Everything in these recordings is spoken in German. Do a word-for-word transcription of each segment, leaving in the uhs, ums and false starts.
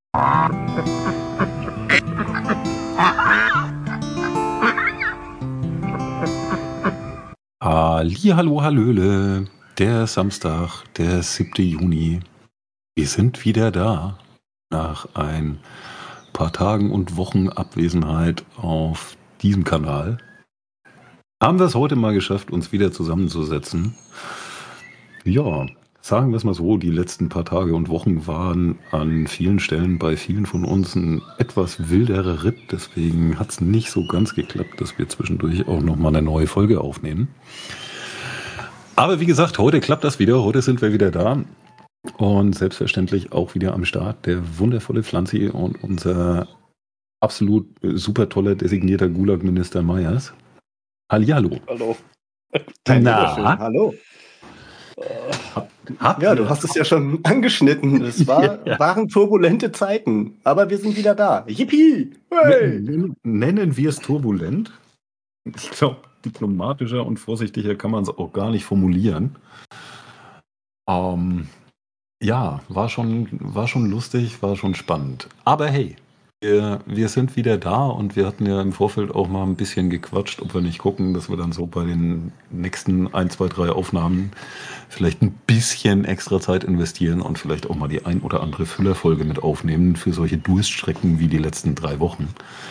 Hallihallo, hallöle, der Samstag, der siebte Juni. Wir sind wieder da nach ein paar Tagen und Wochen Abwesenheit auf diesem Kanal. Haben wir es heute mal geschafft, uns wieder zusammenzusetzen. Ja, sagen wir es mal so, die letzten paar Tage und Wochen waren an vielen Stellen bei vielen von uns ein etwas wilderer Ritt. Deswegen hat es nicht so ganz geklappt, dass wir zwischendurch auch nochmal eine neue Folge aufnehmen. Aber wie gesagt, heute klappt das wieder. Heute sind wir wieder da. Und selbstverständlich auch wieder am Start der wundervolle Pflanzi und unser absolut super toller designierter Gulag-Minister Meyers. Hallihallo. Hallo. Na? Hallo. Hab, hab ja, du hast es ja schon angeschnitten. Es war, ja. waren turbulente Zeiten, aber wir sind wieder da. Yippie! Hey. Nennen wir es turbulent? Ich glaube, diplomatischer und vorsichtiger kann man es auch gar nicht formulieren. Ähm, ja, war schon, war schon lustig, war schon spannend. Aber hey, wir, wir sind wieder da und wir hatten ja im Vorfeld auch mal ein bisschen gequatscht, ob wir nicht gucken, dass wir dann so bei den nächsten ein, zwei, drei Aufnahmen vielleicht ein bisschen extra Zeit investieren und vielleicht auch mal die ein oder andere Füllerfolge mit aufnehmen für solche Durststrecken wie die letzten drei Wochen.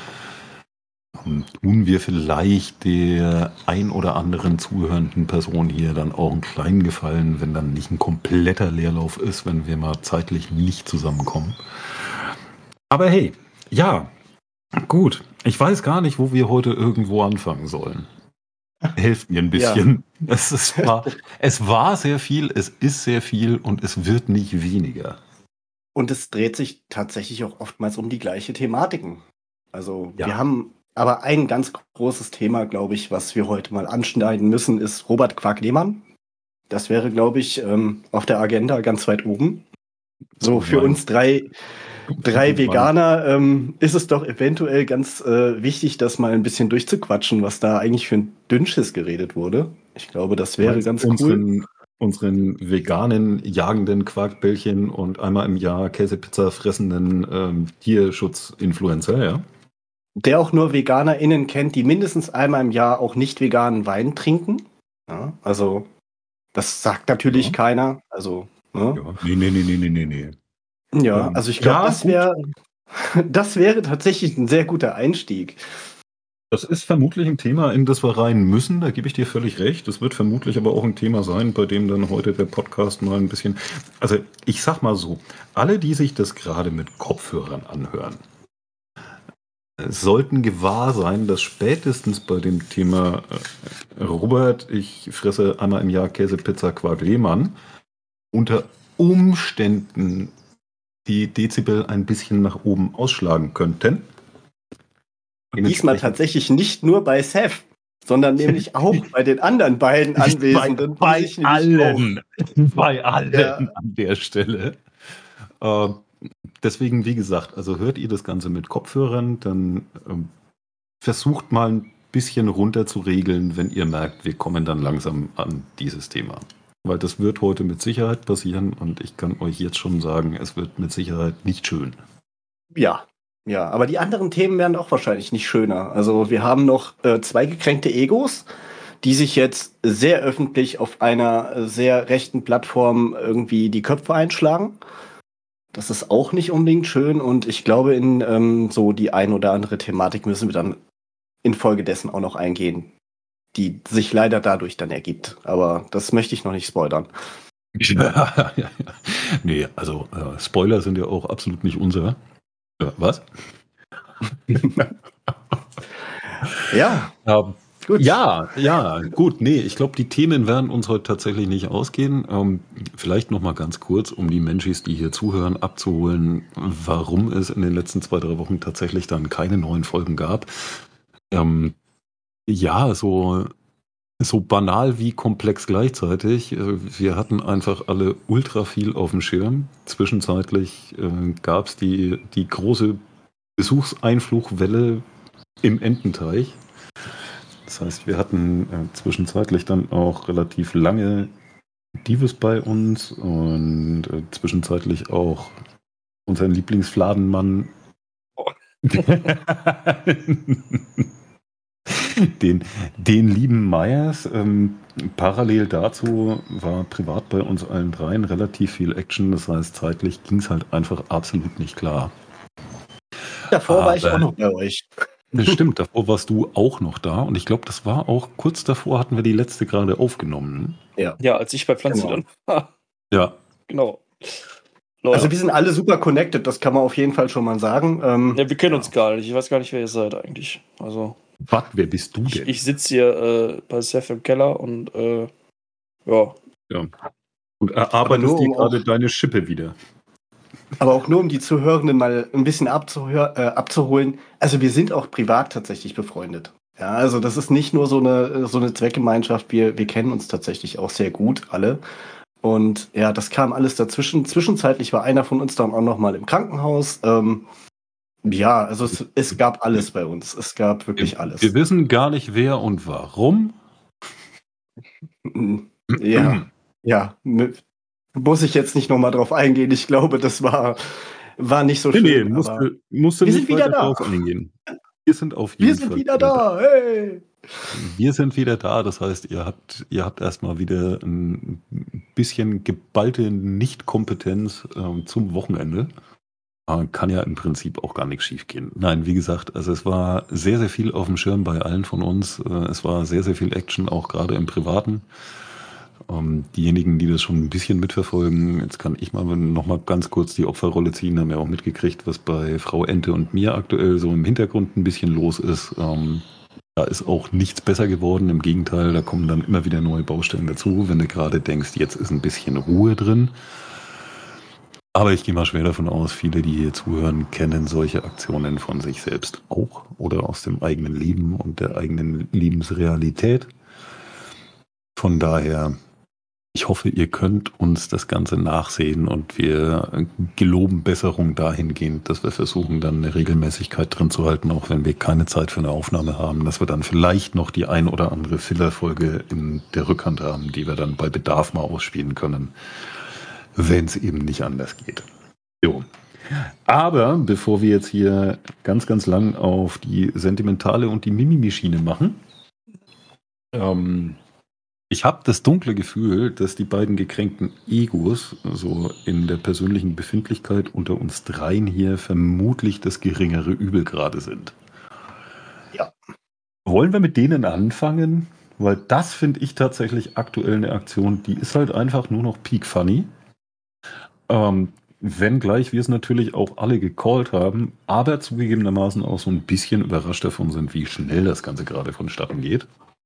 Tun wir vielleicht der ein oder anderen zuhörenden Person hier dann auch einen kleinen Gefallen, wenn dann nicht ein kompletter Leerlauf ist, wenn wir mal zeitlich nicht zusammenkommen. Aber hey, ja, gut. Ich weiß gar nicht, wo wir heute irgendwo anfangen sollen. Helft mir ein bisschen. Ja. Es, ist, war, es war sehr viel, es ist sehr viel und es wird nicht weniger. Und es dreht sich tatsächlich auch oftmals um die gleiche Thematiken. Also ja. wir haben aber ein ganz großes Thema, glaube ich, was wir heute mal anschneiden müssen, ist Robert Quark-Lehmann. Das wäre, glaube ich, ähm, auf der Agenda ganz weit oben. So, für uns drei, drei Veganer ähm, ist es doch eventuell ganz äh, wichtig, das mal ein bisschen durchzuquatschen, was da eigentlich für ein Dünnschiss geredet wurde. Ich glaube, das wäre ganz unseren, cool. Unseren veganen, jagenden Quarkbällchen und einmal im Jahr Käsepizza fressenden ähm, Tierschutzinfluencer, ja? Der auch nur VeganerInnen kennt, die mindestens einmal im Jahr auch nicht veganen Wein trinken. Ja, also, das sagt natürlich ja. keiner. Also, ne? Ja. Nee, nee, nee, nee, nee, nee. Ja, ähm, also ich glaube, ja, das wäre das wäre tatsächlich ein sehr guter Einstieg. Das ist vermutlich ein Thema, in das wir rein müssen, da gebe ich dir völlig recht. Das wird vermutlich aber auch ein Thema sein, bei dem dann heute der Podcast mal ein bisschen... Also ich sag mal so, alle, die sich das gerade mit Kopfhörern anhören, sollten gewahr sein, dass spätestens bei dem Thema äh, Robert, ich fresse einmal im Jahr Käse, Pizza, Quark, Lehmann, unter Umständen die Dezibel ein bisschen nach oben ausschlagen könnten. Diesmal tatsächlich nicht nur bei Seth, sondern nämlich auch bei den anderen beiden Anwesenden. Bei, bei allen, bei allen ja. an der Stelle. Äh, deswegen, wie gesagt, also hört ihr das Ganze mit Kopfhörern, dann ähm, versucht mal ein bisschen runter zu regeln, wenn ihr merkt, wir kommen dann langsam an dieses Thema. Weil das wird heute mit Sicherheit passieren und ich kann euch jetzt schon sagen, es wird mit Sicherheit nicht schön. Ja. Ja, aber die anderen Themen werden auch wahrscheinlich nicht schöner. Also wir haben noch äh, zwei gekränkte Egos, die sich jetzt sehr öffentlich auf einer sehr rechten Plattform irgendwie die Köpfe einschlagen. Das ist auch nicht unbedingt schön und ich glaube, in ähm, so die ein oder andere Thematik müssen wir dann infolgedessen auch noch eingehen, die sich leider dadurch dann ergibt. Aber das möchte ich noch nicht spoilern. Ja, ja, ja. Nee, also äh, Spoiler sind ja auch absolut nicht unser. Ja, was? ja. Ähm, gut. Ja, ja, gut. Nee, ich glaube, die Themen werden uns heute tatsächlich nicht ausgehen. Ähm, vielleicht noch mal ganz kurz, um die Menschis, die hier zuhören, abzuholen, warum es in den letzten zwei, drei Wochen tatsächlich dann keine neuen Folgen gab. Ähm, ja, so, so banal wie komplex gleichzeitig. Wir hatten einfach alle ultra viel auf dem Schirm. Zwischenzeitlich äh, gab es die, die große Besuchseinflugwelle im Ententeich. Das heißt, wir hatten äh, zwischenzeitlich dann auch relativ lange Dives bei uns und äh, zwischenzeitlich auch unseren Lieblingsfladenmann. Oh. Den, den lieben Myers. Ähm, parallel dazu war privat bei uns allen dreien relativ viel Action. Das heißt, zeitlich ging es halt einfach absolut nicht klar. Davor Aber war ich auch noch bei euch. Das stimmt, davor warst du auch noch da. Und ich glaube, das war auch kurz davor, hatten wir die letzte gerade aufgenommen. Ja, ja, als ich bei Pflanze genau. dann war. Ja. Genau. Leute. Also wir sind alle super connected, das kann man auf jeden Fall schon mal sagen. Ähm, ja, wir kennen ja. uns gar nicht. Ich weiß gar nicht, wer ihr seid eigentlich. Also. Was? Wer bist du denn? Ich, ich sitze hier äh, bei Seth im Keller und äh, ja. Ja. Und erarbeitest dir gerade deine Schippe wieder. Aber auch nur, um die Zuhörenden mal ein bisschen abzuhör, äh, abzuholen. Also wir sind auch privat tatsächlich befreundet. Ja, also das ist nicht nur so eine, so eine Zweckgemeinschaft. Wir, wir kennen uns tatsächlich auch sehr gut, alle. Und ja, das kam alles dazwischen. Zwischenzeitlich war einer von uns dann auch noch mal im Krankenhaus. Ähm, ja, also es, es gab alles bei uns. Es gab wirklich wir, alles. Wir wissen gar nicht, wer und warum. Ja, ja. Muss ich jetzt nicht noch mal drauf eingehen. Ich glaube, das war, war nicht so nee, schön. Nee, musst du, musst du wir nicht sind wieder da. drauf eingehen. Wir sind auf jeden wir sind Fall wieder da. Hey! Wir sind wieder da. Das heißt, ihr habt, ihr habt erstmal wieder ein bisschen geballte Nichtkompetenz äh, zum Wochenende. Äh, kann ja im Prinzip auch gar nichts schief gehen. Nein, wie gesagt, also es war sehr, sehr viel auf dem Schirm bei allen von uns. Äh, es war sehr, sehr viel Action, auch gerade im Privaten. Ähm, diejenigen, die das schon ein bisschen mitverfolgen, jetzt kann ich mal noch mal ganz kurz die Opferrolle ziehen, haben ja auch mitgekriegt, was bei Frau Ente und mir aktuell so im Hintergrund ein bisschen los ist. Ähm, da ist auch nichts besser geworden, im Gegenteil, da kommen dann immer wieder neue Baustellen dazu, wenn du gerade denkst, jetzt ist ein bisschen Ruhe drin. Aber ich gehe mal schwer davon aus, viele, die hier zuhören, kennen solche Aktionen von sich selbst auch oder aus dem eigenen Leben und der eigenen Lebensrealität. Von daher, ich hoffe, ihr könnt uns das Ganze nachsehen und wir geloben Besserung dahingehend, dass wir versuchen, dann eine Regelmäßigkeit drin zu halten, auch wenn wir keine Zeit für eine Aufnahme haben, dass wir dann vielleicht noch die ein oder andere Filler-Folge in der Rückhand haben, die wir dann bei Bedarf mal ausspielen können, wenn es eben nicht anders geht. Jo. Aber bevor wir jetzt hier ganz, ganz lang auf die sentimentale und die Mimimi-Schiene machen, ähm, ich habe das dunkle Gefühl, dass die beiden gekränkten Egos so in der persönlichen Befindlichkeit unter uns dreien hier vermutlich das geringere Übel gerade sind. Ja. Wollen wir mit denen anfangen? Weil das finde ich tatsächlich aktuell eine Aktion, die ist halt einfach nur noch peak funny. Ähm, wenngleich wir es natürlich auch alle gecallt haben, aber zugegebenermaßen auch so ein bisschen überrascht davon sind, wie schnell das Ganze gerade vonstatten geht.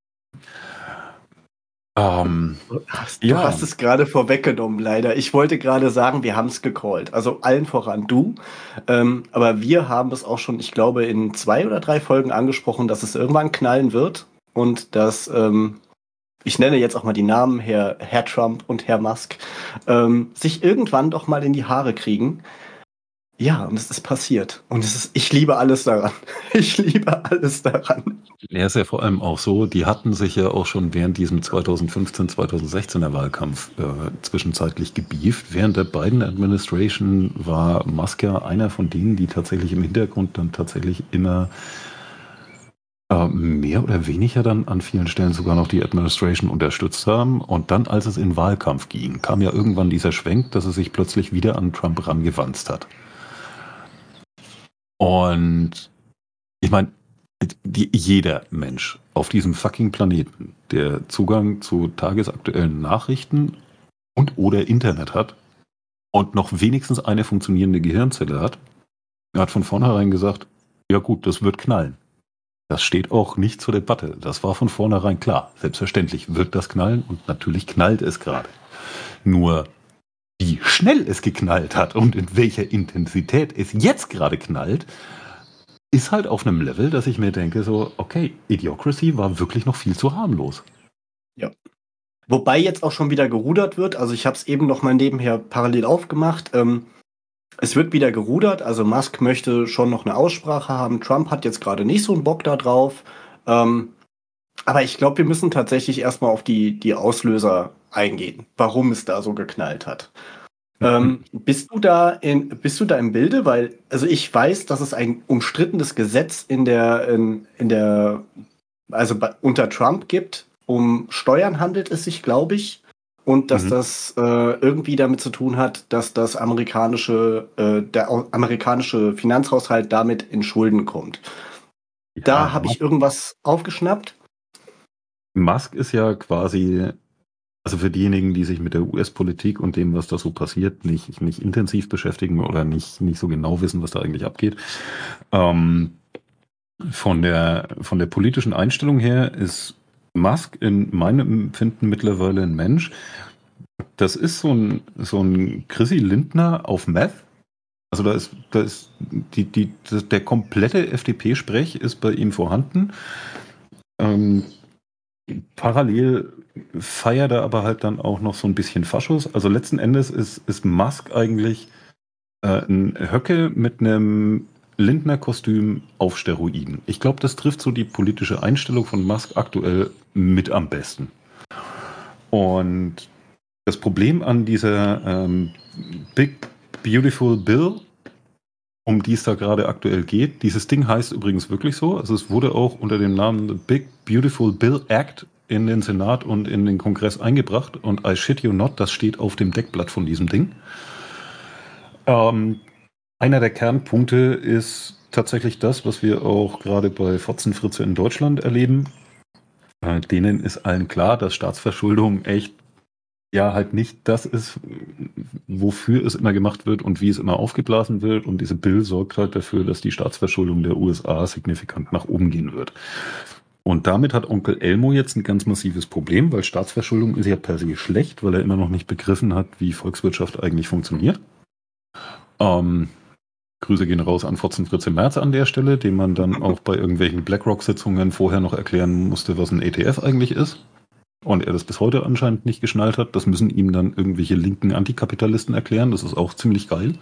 Ähm, du hast, ja. du hast es gerade vorweggenommen, leider. Ich wollte gerade sagen, wir haben es gecallt. Also allen voran du. Ähm, aber wir haben es auch schon, ich glaube, in zwei oder drei Folgen angesprochen, dass es irgendwann knallen wird. Und dass, ähm, ich nenne jetzt auch mal die Namen, Herr, Herr Trump und Herr Musk, ähm, sich irgendwann doch mal in die Haare kriegen. Ja, und es ist passiert. Und es ist, ich liebe alles daran. Ich liebe alles daran. Ja, ist ja vor allem auch so, die hatten sich ja auch schon während diesem zweitausendfünfzehn, zweitausendsechzehner Wahlkampf äh, zwischenzeitlich gebieft. Während der Biden-Administration war Musk ja einer von denen, die tatsächlich im Hintergrund dann tatsächlich immer äh, mehr oder weniger dann an vielen Stellen sogar noch die Administration unterstützt haben. Und dann, als es in den Wahlkampf ging, kam ja irgendwann dieser Schwenk, dass es sich plötzlich wieder an Trump rangewanzt hat. Und ich meine, die, jeder Mensch auf diesem fucking Planeten, der Zugang zu tagesaktuellen Nachrichten und oder Internet hat und noch wenigstens eine funktionierende Gehirnzelle hat, hat von vornherein gesagt, ja gut, das wird knallen. Das steht auch nicht zur Debatte. Das war von vornherein klar. Selbstverständlich wird das knallen und natürlich knallt es gerade. Nur wie schnell es geknallt hat und in welcher Intensität es jetzt gerade knallt, ist halt auf einem Level, dass ich mir denke, so, okay, Idiocracy war wirklich noch viel zu harmlos. Ja. Wobei jetzt auch schon wieder gerudert wird. Also ich habe es eben noch mal nebenher parallel aufgemacht. Ähm, es wird wieder gerudert. Also Musk möchte schon noch eine Aussprache haben. Trump hat jetzt gerade nicht so einen Bock da drauf. Ähm, aber ich glaube, wir müssen tatsächlich erstmal auf die, die Auslöser eingehen, warum es da so geknallt hat. Ähm, bist du da in, bist du da im Bilde? Weil, also ich weiß, dass es ein umstrittenes Gesetz in der, in, in der, also bei, unter Trump gibt. Um Steuern handelt es sich, glaube ich. Und dass Mhm. das äh, irgendwie damit zu tun hat, dass das amerikanische, äh, der au- amerikanische Finanzhaushalt damit in Schulden kommt. Da Ja, habe ich irgendwas aufgeschnappt. Musk ist ja quasi, also für diejenigen, die sich mit der U S-Politik und dem, was da so passiert, nicht, nicht intensiv beschäftigen oder nicht, nicht so genau wissen, was da eigentlich abgeht. Ähm, von der, von der politischen Einstellung her ist Musk in meinem Empfinden mittlerweile ein Mensch. Das ist so ein, so ein Chrissy Lindner auf Meth. Also da ist, da ist die, die, der komplette F D P-Sprech ist bei ihm vorhanden. Ähm, Parallel feiert er aber halt dann auch noch so ein bisschen Faschos. Also letzten Endes ist, ist Musk eigentlich äh, ein Höcke mit einem Lindner-Kostüm auf Steroiden. Ich glaube, das trifft so die politische Einstellung von Musk aktuell mit am besten. Und das Problem an dieser ähm, Big Beautiful Bill, um die es da gerade aktuell geht, dieses Ding heißt übrigens wirklich so. Also es wurde auch unter dem Namen The Big Beautiful Bill Act in den Senat und in den Kongress eingebracht. Und I shit you not, das steht auf dem Deckblatt von diesem Ding. Ähm, einer der Kernpunkte ist tatsächlich das, was wir auch gerade bei Fotzenfritze in Deutschland erleben. Äh, denen ist allen klar, dass Staatsverschuldung echt ja halt nicht das ist, wofür es immer gemacht wird und wie es immer aufgeblasen wird. Und diese Bill sorgt halt dafür, dass die Staatsverschuldung der U S A signifikant nach oben gehen wird. Und damit hat Onkel Elmo jetzt ein ganz massives Problem, weil Staatsverschuldung ist ja per se schlecht, weil er immer noch nicht begriffen hat, wie Volkswirtschaft eigentlich funktioniert. Ähm, Grüße gehen raus an Fotzenfritze Merz an der Stelle, dem man dann auch bei irgendwelchen BlackRock-Sitzungen vorher noch erklären musste, was ein E T F eigentlich ist. Und er das bis heute anscheinend nicht geschnallt hat. Das müssen ihm dann irgendwelche linken Antikapitalisten erklären. Das ist auch ziemlich geil.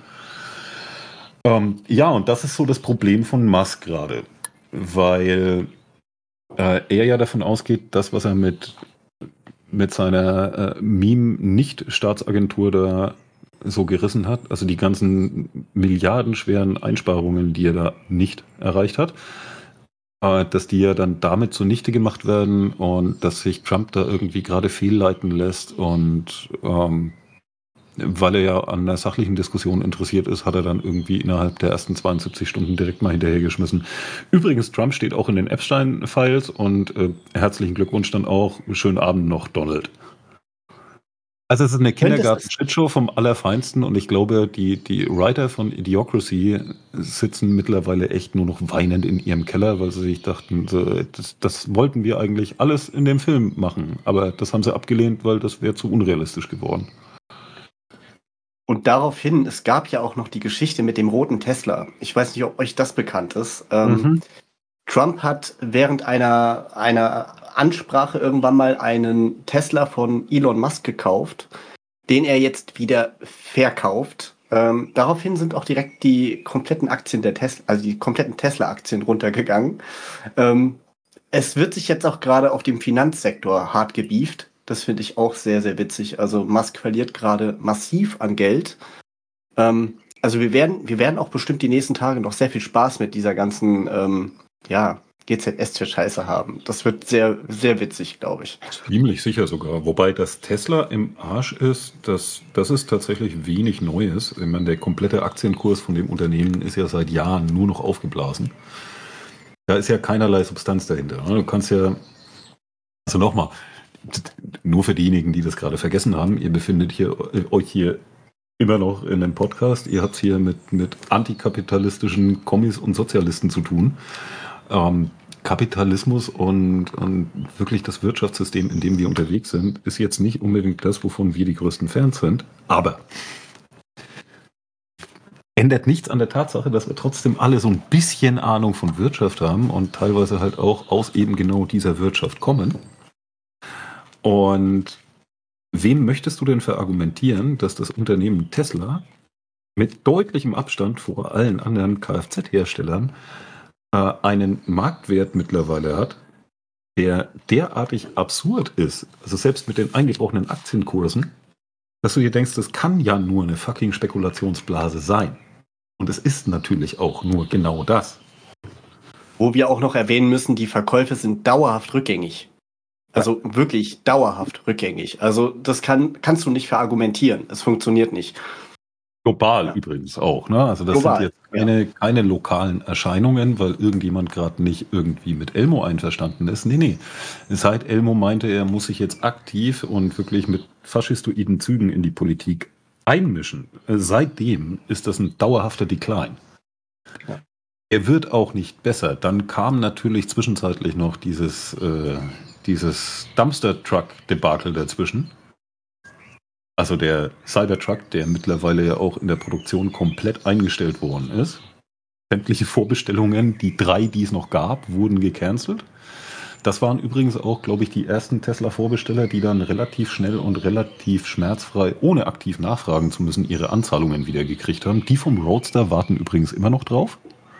Ähm, ja, und das ist so das Problem von Musk gerade. Weil äh, er ja davon ausgeht, das, was er mit, mit seiner äh, Meme-Nicht-Staatsagentur da so gerissen hat, also die ganzen milliardenschweren Einsparungen, die er da nicht erreicht hat, äh, dass die ja dann damit zunichte gemacht werden und dass sich Trump da irgendwie gerade fehlleiten lässt und ähm, weil er ja an der sachlichen Diskussion interessiert ist, hat er dann irgendwie innerhalb der ersten zweiundsiebzig Stunden direkt mal hinterhergeschmissen. Übrigens, Trump steht auch in den Epstein-Files und äh, herzlichen Glückwunsch dann auch. Schönen Abend noch, Donald. Also es ist eine Könntest es, Kindergarten-Shitshow vom Allerfeinsten und ich glaube, die, die Writer von Idiocracy sitzen mittlerweile echt nur noch weinend in ihrem Keller, weil sie sich dachten, so, das, das wollten wir eigentlich alles in dem Film machen, aber das haben sie abgelehnt, weil das wäre zu unrealistisch geworden. und daraufhin, es gab ja auch noch die Geschichte mit dem roten Tesla. Ich weiß nicht, ob euch das bekannt ist. Ähm, Mhm. Trump hat während einer, einer Ansprache irgendwann mal einen Tesla von Elon Musk gekauft, den er jetzt wieder verkauft. Ähm, daraufhin sind auch direkt die kompletten Aktien der Tesla, also die kompletten Tesla-Aktien runtergegangen. Ähm, es wird sich jetzt auch gerade auf dem Finanzsektor hart gebieft. Das finde ich auch sehr, sehr witzig. Also Musk verliert gerade massiv an Geld. Ähm, also wir werden, wir werden auch bestimmt die nächsten Tage noch sehr viel Spaß mit dieser ganzen, ähm, ja, G Z S für Scheiße haben. Das wird sehr, sehr witzig, glaube ich. Ziemlich sicher sogar. Wobei das Tesla im Arsch ist, das, das ist tatsächlich wenig Neues. Ich meine, der komplette Aktienkurs von dem Unternehmen ist ja seit Jahren nur noch aufgeblasen. Da ist ja keinerlei Substanz dahinter. Du kannst ja, also nochmal, nur für diejenigen, die das gerade vergessen haben, ihr befindet hier, euch hier immer noch in einem Podcast. Ihr habt es hier mit, mit antikapitalistischen Kommis und Sozialisten zu tun. Ähm, Kapitalismus und, und wirklich das Wirtschaftssystem, in dem wir unterwegs sind, ist jetzt nicht unbedingt das, wovon wir die größten Fans sind. Aber ändert nichts an der Tatsache, dass wir trotzdem alle so ein bisschen Ahnung von Wirtschaft haben und teilweise halt auch aus eben genau dieser Wirtschaft kommen. Und wem möchtest du denn verargumentieren, dass das Unternehmen Tesla mit deutlichem Abstand vor allen anderen Kfz-Herstellern äh, einen Marktwert mittlerweile hat, der derartig absurd ist, also selbst mit den eingebrochenen Aktienkursen, dass du dir denkst, das kann ja nur eine fucking Spekulationsblase sein. Und es ist natürlich auch nur genau das. Wo wir auch noch erwähnen müssen, die Verkäufe sind dauerhaft rückgängig. Also ja. wirklich dauerhaft rückgängig. Also das kann, kannst du nicht verargumentieren. Es funktioniert nicht. Global ja. übrigens auch. Ne? Also das Global, sind jetzt keine, ja. keine lokalen Erscheinungen, weil irgendjemand gerade nicht irgendwie mit Elmo einverstanden ist. Nee, nee. Seit Elmo meinte, er muss sich jetzt aktiv und wirklich mit faschistoiden Zügen in die Politik einmischen. Seitdem ist das ein dauerhafter Decline. Ja. Er wird auch nicht besser. Dann kam natürlich zwischenzeitlich noch dieses, äh, dieses Dumpster-Truck-Debakel dazwischen. Also der Cybertruck, der mittlerweile ja auch in der Produktion komplett eingestellt worden ist. Sämtliche Vorbestellungen, die drei, die es noch gab, wurden gecancelt. Das waren übrigens auch, glaube ich, die ersten Tesla-Vorbesteller, die dann relativ schnell und relativ schmerzfrei, ohne aktiv nachfragen zu müssen, ihre Anzahlungen wieder gekriegt haben. Die vom Roadster warten übrigens immer noch drauf.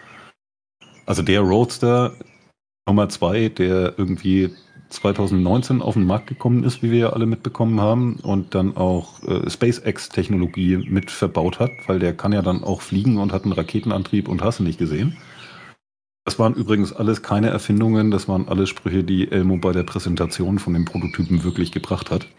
Also der Roadster Nummer zwei, der irgendwie zwanzig neunzehn auf den Markt gekommen ist, wie wir ja alle mitbekommen haben, und dann auch äh, SpaceX-Technologie mit verbaut hat, weil der kann ja dann auch fliegen und hat einen Raketenantrieb und hast du nicht gesehen. Das waren übrigens alles keine Erfindungen, das waren alles Sprüche, die Elmo bei der Präsentation von dem Prototypen wirklich gebracht hat.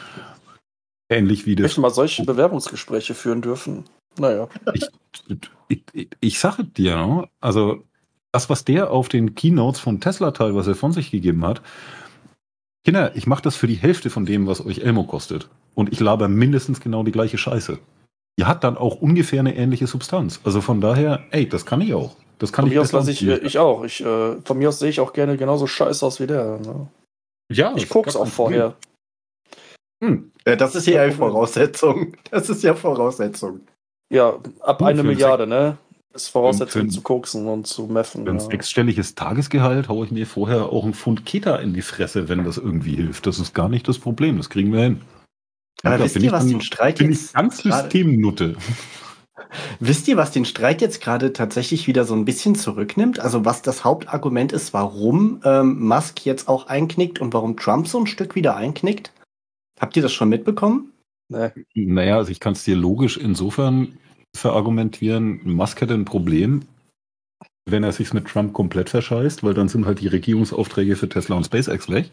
Ähnlich wie das... Ich möchte mal solche Bewerbungsgespräche führen dürfen. Naja. Ich, ich, ich, ich sage dir, also das, was der auf den Keynotes von Tesla teilweise von sich gegeben hat, Kinder, ich mache das für die Hälfte von dem, was euch Elmo kostet. Und ich laber mindestens genau die gleiche Scheiße. Die hat dann auch ungefähr eine ähnliche Substanz. Also von daher, ey, das kann ich auch. Das kann von ich mir aus lasse ich, nicht. ich auch. Ich, äh, von mir aus sehe ich auch gerne genauso scheiße aus wie der. Ne? Ja, ich guck's auch vorher. Hm. Ja, das ist ja Voraussetzung. Das ist ja Voraussetzung. Ja, ab Gut, eine Milliarde, ne? Ist Voraussetzung für, zu koksen und zu meffen. Für ein ja. sechsstelliges Tagesgehalt haue ich mir vorher auch einen Pfund Keta in die Fresse, wenn das irgendwie hilft. Das ist gar nicht das Problem, das kriegen wir hin. Aber wisst ihr, was den Streit bin jetzt ich ganz Systemnutte. Wisst ihr, was den Streit jetzt gerade tatsächlich wieder so ein bisschen zurücknimmt? Also was das Hauptargument ist, warum ähm, Musk jetzt auch einknickt und warum Trump so ein Stück wieder einknickt? Habt ihr das schon mitbekommen? Nee. Naja, also ich kann es dir logisch insofern verargumentieren. Musk hätte ein Problem, wenn er sich mit Trump komplett verscheißt, weil dann sind halt die Regierungsaufträge für Tesla und SpaceX weg.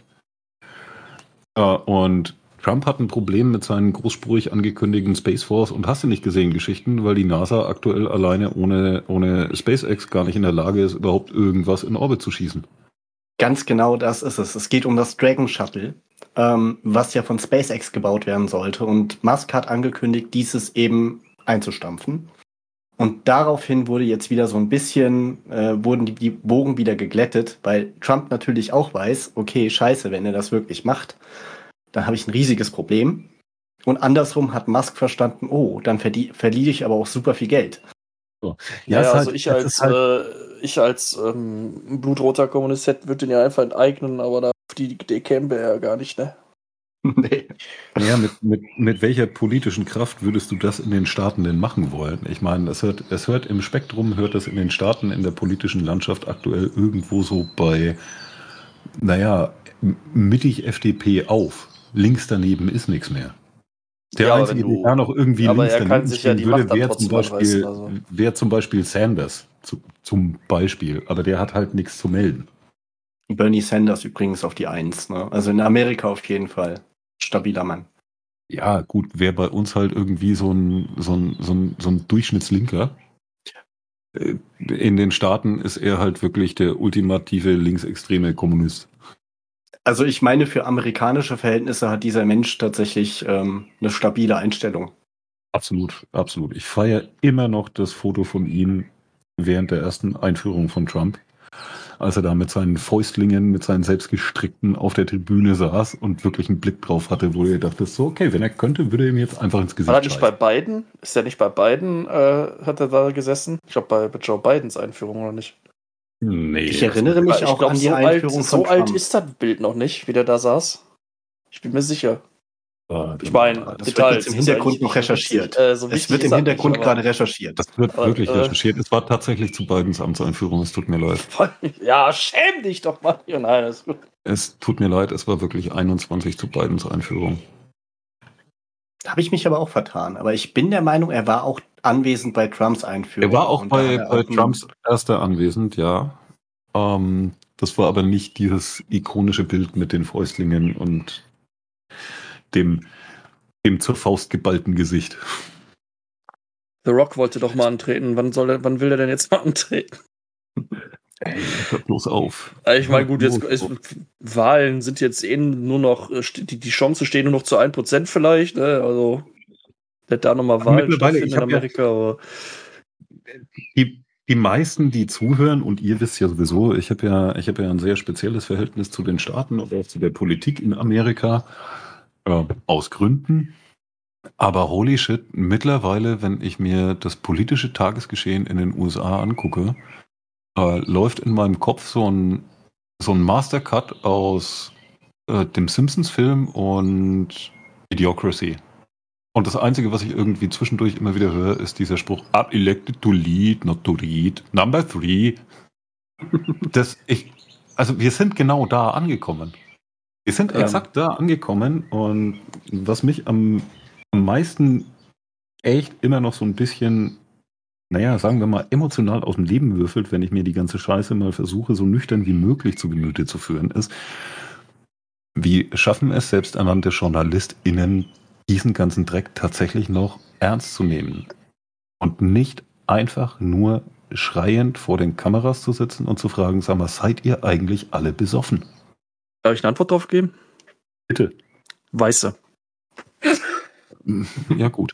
Äh, und Trump hat ein Problem mit seinen großspurig angekündigten Space Force und hast du nicht gesehen Geschichten, weil die NASA aktuell alleine ohne, ohne SpaceX gar nicht in der Lage ist, überhaupt irgendwas in Orbit zu schießen. Ganz genau das ist es. Es geht um das Dragon Shuttle, ähm, was ja von SpaceX gebaut werden sollte. Und Musk hat angekündigt, dieses eben einzustampfen. Und daraufhin wurde jetzt wieder so ein bisschen, äh, wurden die, die Bogen wieder geglättet, weil Trump natürlich auch weiß, okay, scheiße, wenn er das wirklich macht, dann habe ich ein riesiges Problem. Und andersrum hat Musk verstanden, oh, dann verdie- verliere ich aber auch super viel Geld. So. Ja, Ja, also halt, ich als, halt äh, ich als ähm, blutroter Kommunist würde den ja einfach enteignen, aber da auf die Idee kämen wir ja gar nicht, ne? Nee. Ja, mit, mit, mit welcher politischen Kraft würdest du das in den Staaten denn machen wollen? Ich meine, es hört, es hört im Spektrum, hört es in den Staaten, in der politischen Landschaft aktuell irgendwo so bei, naja, mittig F D P auf. Links daneben ist nichts mehr. Der Ja, Einzige, du, der da noch irgendwie aber links er kann daneben sich ja die stehen würde, Macht dann wäre zum, trotzdem Beispiel, anreißen, also. wär zum Beispiel Sanders. Zu, zum Beispiel. Aber der hat halt nichts zu melden. Bernie Sanders übrigens auf die Eins, ne? Also in Amerika auf jeden Fall. Stabiler Mann. Ja, gut, wäre bei uns halt irgendwie so ein, so ein, so ein, so ein Durchschnittslinker. In den Staaten ist er halt wirklich der ultimative linksextreme Kommunist. Also ich meine, für amerikanische Verhältnisse hat dieser Mensch tatsächlich ähm, eine stabile Einstellung. Absolut, absolut. Ich feiere immer noch das Foto von ihm während der ersten Einführung von Trump, als er da mit seinen Fäustlingen, mit seinen selbstgestrickten auf der Tribüne saß und wirklich einen Blick drauf hatte, wo er dachte, so, okay, wenn er könnte, würde er ihm jetzt einfach ins Gesicht War er nicht scheißen. bei Biden? Ist er nicht bei Biden, äh, hat er da gesessen? Ich glaube, bei, bei Joe Bidens Einführung oder nicht? Nee. Ich erinnere mich ich auch glaub, an die so Einführung alt, von so alt Trump. ist das Bild noch nicht, wie der da saß. Ich bin mir sicher. Ah, Ich meine, Das Details, wird jetzt im ist ja Hintergrund nicht noch recherchiert. wichtig, äh, so Es wichtig wird ist im das Hintergrund nicht, aber- gerade recherchiert. Das wird Aber, wirklich äh, recherchiert. Es war tatsächlich zu Bidens Amtseinführung. Es tut mir leid. Ja, schäm dich doch mal. Ja, nein, das ist gut. Es tut mir leid, es war wirklich einundzwanzig zu Bidens Einführung. Da habe ich mich aber auch vertan. Aber ich bin der Meinung, er war auch anwesend bei Trumps Einführung. Er war auch Und da bei, hat er bei auch ein- Trumps erster anwesend, ja. Ähm, das war aber nicht dieses ikonische Bild mit den Fäustlingen und dem, dem zur Faust geballten Gesicht. The Rock wollte doch mal antreten. Wann soll er, wann will er denn jetzt mal antreten? Ey, hör bloß auf. Ich meine, Hör gut, jetzt bloß ist, auf. Wahlen sind jetzt eh nur noch, äh, st- die, die Chancen stehen nur noch zu ein Prozent vielleicht, ne? Also, dass da nochmal Wahlen Mittlerweile, stattfinden ich in habe ja Amerika, aber die, die meisten, die zuhören, und ihr wisst ja sowieso, ich habe ja, ich habe ja ein sehr spezielles Verhältnis zu den Staaten und auch zu der Politik in Amerika, äh, aus Gründen. Aber holy shit, mittlerweile, wenn ich mir das politische Tagesgeschehen in den U S A angucke, äh, läuft in meinem Kopf so ein, so ein Mastercut aus äh, dem Simpsons-Film und Idiocracy. Und das Einzige, was ich irgendwie zwischendurch immer wieder höre, ist dieser Spruch, I'm elected to lead, not to read. Number three. Das, ich, also wir sind genau da angekommen. Wir sind Ja. exakt da angekommen und was mich am, am meisten echt immer noch so ein bisschen, naja, sagen wir mal, emotional aus dem Leben würfelt, wenn ich mir die ganze Scheiße mal versuche, so nüchtern wie möglich zu Gemüte zu führen, ist, wie schaffen es selbsternannte JournalistInnen, diesen ganzen Dreck tatsächlich noch ernst zu nehmen und nicht einfach nur schreiend vor den Kameras zu sitzen und zu fragen, sag mal, seid ihr eigentlich alle besoffen? darf ich eine Antwort drauf geben? Bitte. Weiße. Ja, gut.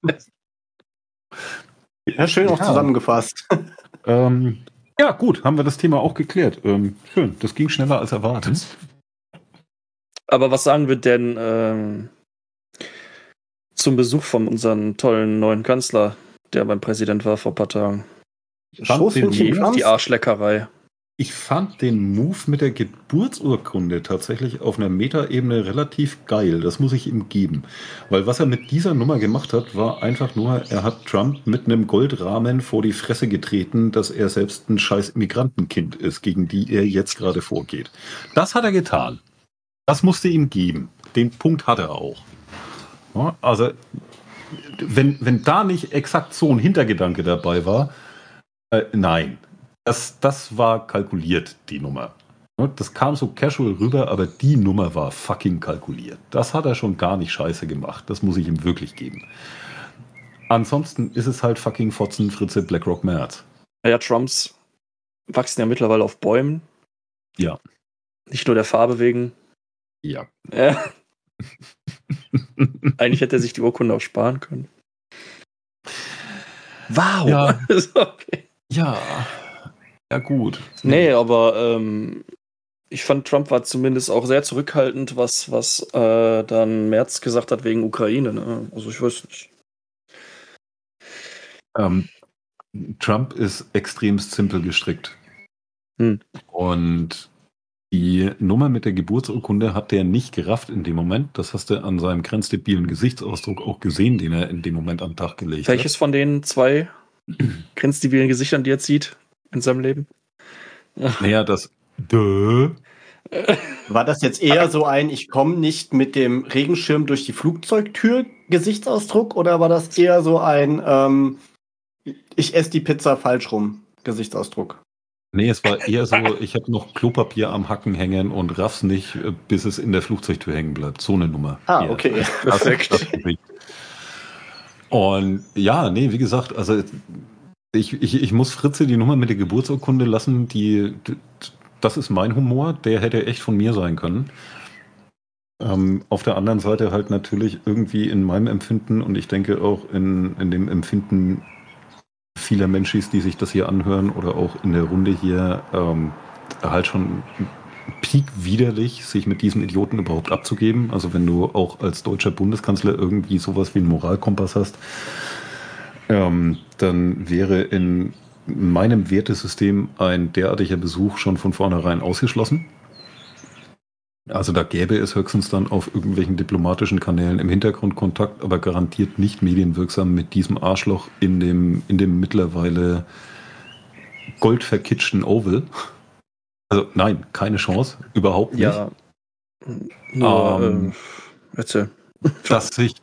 Ja, schön auch Ja. zusammengefasst. Ähm, ja, gut, haben wir das Thema auch geklärt. Ähm, schön, das ging schneller als erwartet. Aber was sagen wir denn ähm, zum Besuch von unserem tollen neuen Kanzler, der beim Präsident war vor ein paar Tagen? Schoßhündchen Die, Trumps? die Arschleckerei. Ich fand den Move mit der Geburtsurkunde tatsächlich auf einer Metaebene relativ geil. Das muss ich ihm geben. Weil was er mit dieser Nummer gemacht hat, war einfach nur, er hat Trump mit einem Goldrahmen vor die Fresse getreten, dass er selbst ein scheiß Immigrantenkind ist, gegen die er jetzt gerade vorgeht. Das hat er getan. Das musste ihm geben. Den Punkt hat er auch. Ja, also, wenn, wenn da nicht exakt so ein Hintergedanke dabei war, äh, nein. Das, das war kalkuliert, die Nummer. Das kam so casual rüber, aber die Nummer war fucking kalkuliert. Das hat er schon gar nicht scheiße gemacht. Das muss ich ihm wirklich geben. Ansonsten ist es halt fucking Fotzen, Fritze, BlackRock, Merz. Ja, Trumps wachsen ja mittlerweile auf Bäumen. Ja. Nicht nur der Farbe wegen. Ja. Ja. Eigentlich hätte er sich die Urkunde auch sparen können. Wow. Ja. Okay. Ja. Ja, gut. Nee, aber ähm, ich fand, Trump war zumindest auch sehr zurückhaltend, was, was äh, dann Merz gesagt hat wegen Ukraine. Ne? Also ich weiß nicht. Ähm, Trump ist extrem simpel gestrickt. Hm. Und die Nummer mit der Geburtsurkunde hat der nicht gerafft in dem Moment. Das hast du an seinem grenzdebilen Gesichtsausdruck auch gesehen, den er in dem Moment an den Tag gelegt Welches hat. von den zwei grenzdebilen Gesichtern, die er zieht in seinem Leben? Naja, das Dö. War das jetzt eher so ein, ich komme nicht mit dem Regenschirm durch die Flugzeugtür Gesichtsausdruck oder war das eher so ein, ähm, ich esse die Pizza falsch rum Gesichtsausdruck? Nee, es war eher so, ich habe noch Klopapier am Hacken hängen und raff's nicht, bis es in der Flugzeugtür hängen bleibt. So eine Nummer. Ah, Ja. okay. Das, Perfekt. das und ja, nee, wie gesagt, also ich, ich, ich muss Fritze die Nummer mit der Geburtsurkunde lassen, die, das ist mein Humor, der hätte echt von mir sein können. Ähm, auf der anderen Seite halt natürlich irgendwie in meinem Empfinden und ich denke auch in, in dem Empfinden vieler Menschen, die sich das hier anhören oder auch in der Runde hier, ähm, halt schon peak widerlich, sich mit diesem Idioten überhaupt abzugeben. Also wenn du auch als deutscher Bundeskanzler irgendwie sowas wie einen Moralkompass hast, ähm, dann wäre in meinem Wertesystem ein derartiger Besuch schon von vornherein ausgeschlossen. Also da gäbe es höchstens dann auf irgendwelchen diplomatischen Kanälen im Hintergrund Kontakt, aber garantiert nicht medienwirksam mit diesem Arschloch in dem, in dem mittlerweile goldverkitschten Oval. Also nein, keine Chance, überhaupt nicht. Ja. Nur, Ähm, äh, erzähl. dass sich,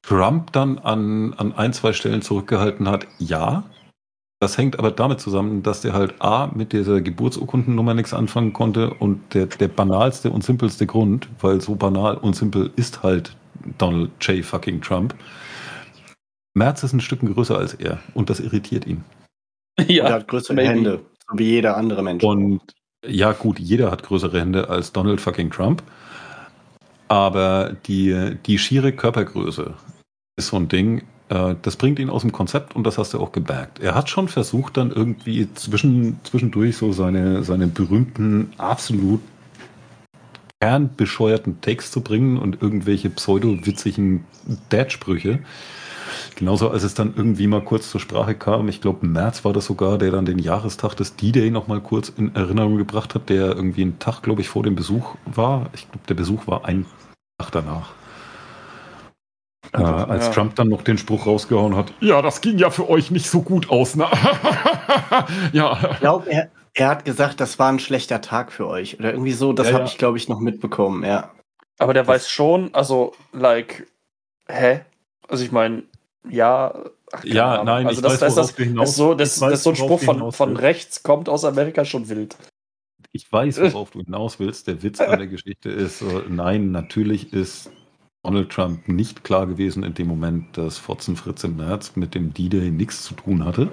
Trump dann an, an ein, zwei Stellen zurückgehalten hat, ja. Das hängt aber damit zusammen, dass der halt A, mit dieser Geburtsurkundennummer nichts anfangen konnte und der, der banalste und simpelste Grund, weil so banal und simpel ist halt Donald J. fucking Trump. Merz ist ein Stück größer als er und das irritiert ihn. Ja, er hat größere maybe. Hände, so wie jeder andere Mensch. Und ja gut, jeder hat größere Hände als Donald fucking Trump, aber die, die schiere Körpergröße ist so ein Ding, das bringt ihn aus dem Konzept und das hast du auch gemerkt. Er hat schon versucht, dann irgendwie zwischen, zwischendurch so seine, seine berühmten, absolut kernbescheuerten Takes zu bringen und irgendwelche pseudo-witzigen Dad-Sprüche. Genauso als es dann irgendwie mal kurz zur Sprache kam, ich glaube im März war das sogar, der dann den Jahrestag des D-Day nochmal kurz in Erinnerung gebracht hat, der irgendwie einen Tag, glaube ich, vor dem Besuch war. Ich glaube, der Besuch war ein Tag danach. Äh, als ja. Trump dann noch den Spruch rausgehauen hat, ja, das ging ja für euch nicht so gut aus, ne? Ja. Ich glaube, er, er hat gesagt, das war ein schlechter Tag für euch. Oder irgendwie so, das ja, habe ja. ich, glaube ich, noch mitbekommen, ja. Aber der das weiß schon, also, like, hä? Also ich meine, ja, ach, ja, Ahnung. nein, also ich das, weiß, das, das, du hinaus, das, so, das, weiß, das so ein Spruch von, von rechts kommt aus Amerika schon wild. Ich weiß, worauf du hinaus willst. Der Witz an der Geschichte ist, so, nein, natürlich ist Donald Trump nicht klar gewesen in dem Moment, dass Fotzenfritz im März mit dem D-Day nichts zu tun hatte.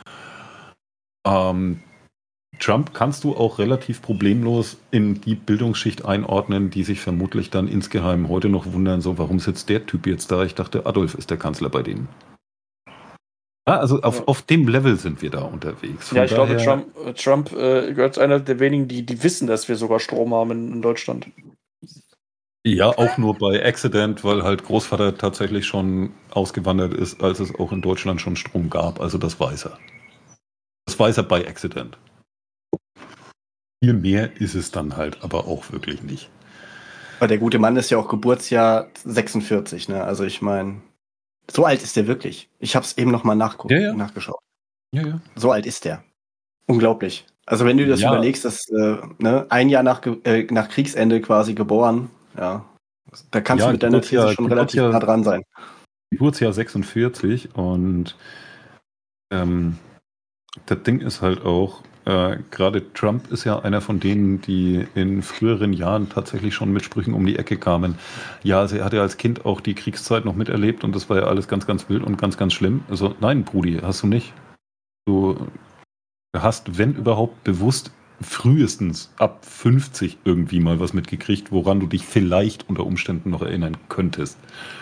Ähm, Trump kannst du auch relativ problemlos in die Bildungsschicht einordnen, die sich vermutlich dann insgeheim heute noch wundern, so, warum sitzt der Typ jetzt da? Ich dachte, Adolf ist der Kanzler bei denen. Ja, also auf, ja. auf dem Level sind wir da unterwegs. Von ja, ich glaube, Trump, Trump äh, gehört einer der wenigen, die, die wissen, dass wir sogar Strom haben in, in Deutschland. Ja, auch nur bei Accident, weil halt Großvater tatsächlich schon ausgewandert ist, als es auch in Deutschland schon Strom gab. Also das weiß er. Das weiß er bei Accident. Viel mehr ist es dann halt aber auch wirklich nicht. Aber der gute Mann ist ja auch Geburtsjahr sechsundvierzig, ne? Also ich meine, so alt ist der wirklich. Ich habe es eben nochmal nachgu- ja, ja. nachgeschaut. Ja, ja. So alt ist der. Unglaublich. Also wenn du dir das ja. überlegst, dass äh, ne, ein Jahr nach, äh, nach Kriegsende quasi geboren, ja, da kannst ja, du mit deiner These schon relativ nah dran sein. Geburtsjahr sechsundvierzig und ähm, das Ding ist halt auch, äh, gerade Trump ist ja einer von denen, die in früheren Jahren tatsächlich schon mit Sprüchen um die Ecke kamen. Ja, also er hat ja als Kind auch die Kriegszeit noch miterlebt und das war ja alles ganz, ganz wild und ganz, ganz schlimm. Also nein, Brudi, hast du nicht. Du hast, wenn überhaupt, bewusst frühestens ab fünfzig irgendwie mal was mitgekriegt, woran du dich vielleicht unter Umständen noch erinnern könntest.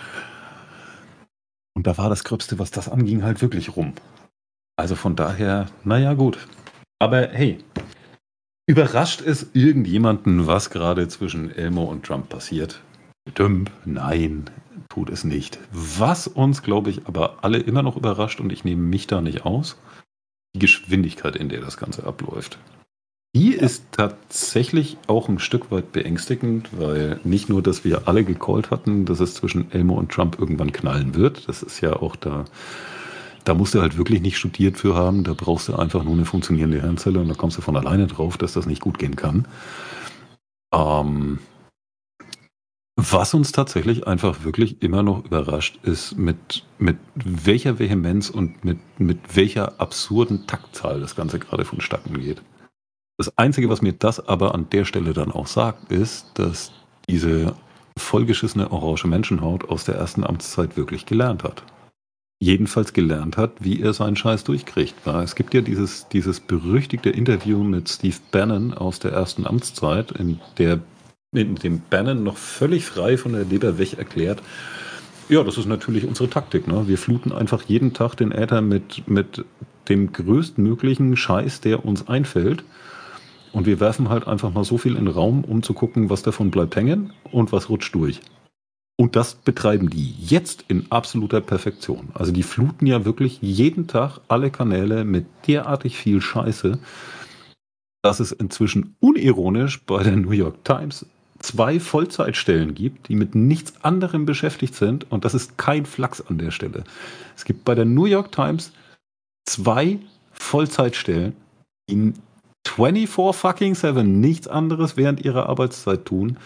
Und da war das Gröbste, was das anging, halt wirklich rum. Also von daher, naja, gut. Aber hey, überrascht es irgendjemanden, was gerade zwischen Elmo und Trump passiert? Dumm, nein, tut es nicht. Was uns, glaube ich, aber alle immer noch überrascht, und ich nehme mich da nicht aus, die Geschwindigkeit, in der das Ganze abläuft. Die ist tatsächlich auch ein Stück weit beängstigend, weil nicht nur, dass wir alle gecallt hatten, dass es zwischen Elmo und Trump irgendwann knallen wird. Das ist ja auch da, da musst du halt wirklich nicht studiert für haben. Da brauchst du einfach nur eine funktionierende Hirnzelle und da kommst du von alleine drauf, dass das nicht gut gehen kann. Ähm, was uns tatsächlich einfach wirklich immer noch überrascht, ist, mit, mit welcher Vehemenz und mit, mit welcher absurden Taktzahl das Ganze gerade vonstatten geht. Das Einzige, was mir das aber an der Stelle dann auch sagt, ist, dass diese vollgeschissene orange Menschenhaut aus der ersten Amtszeit wirklich gelernt hat. Jedenfalls gelernt hat, wie er seinen Scheiß durchkriegt. Es gibt ja dieses, dieses berüchtigte Interview mit Steve Bannon aus der ersten Amtszeit, in, der, in dem Bannon noch völlig frei von der Leber weg erklärt, ja, das ist natürlich unsere Taktik. Ne? Wir fluten einfach jeden Tag den Äther mit, mit dem größtmöglichen Scheiß, der uns einfällt. Und wir werfen halt einfach mal so viel in den Raum, um zu gucken, was davon bleibt hängen und was rutscht durch. Und das betreiben die jetzt in absoluter Perfektion. Also die fluten ja wirklich jeden Tag alle Kanäle mit derartig viel Scheiße, dass es inzwischen unironisch bei der New York Times zwei Vollzeitstellen gibt, die mit nichts anderem beschäftigt sind. Und das ist kein Flachs an der Stelle. Es gibt bei der New York Times zwei Vollzeitstellen, die vierundzwanzig fucking seven nichts anderes während ihrer Arbeitszeit tun,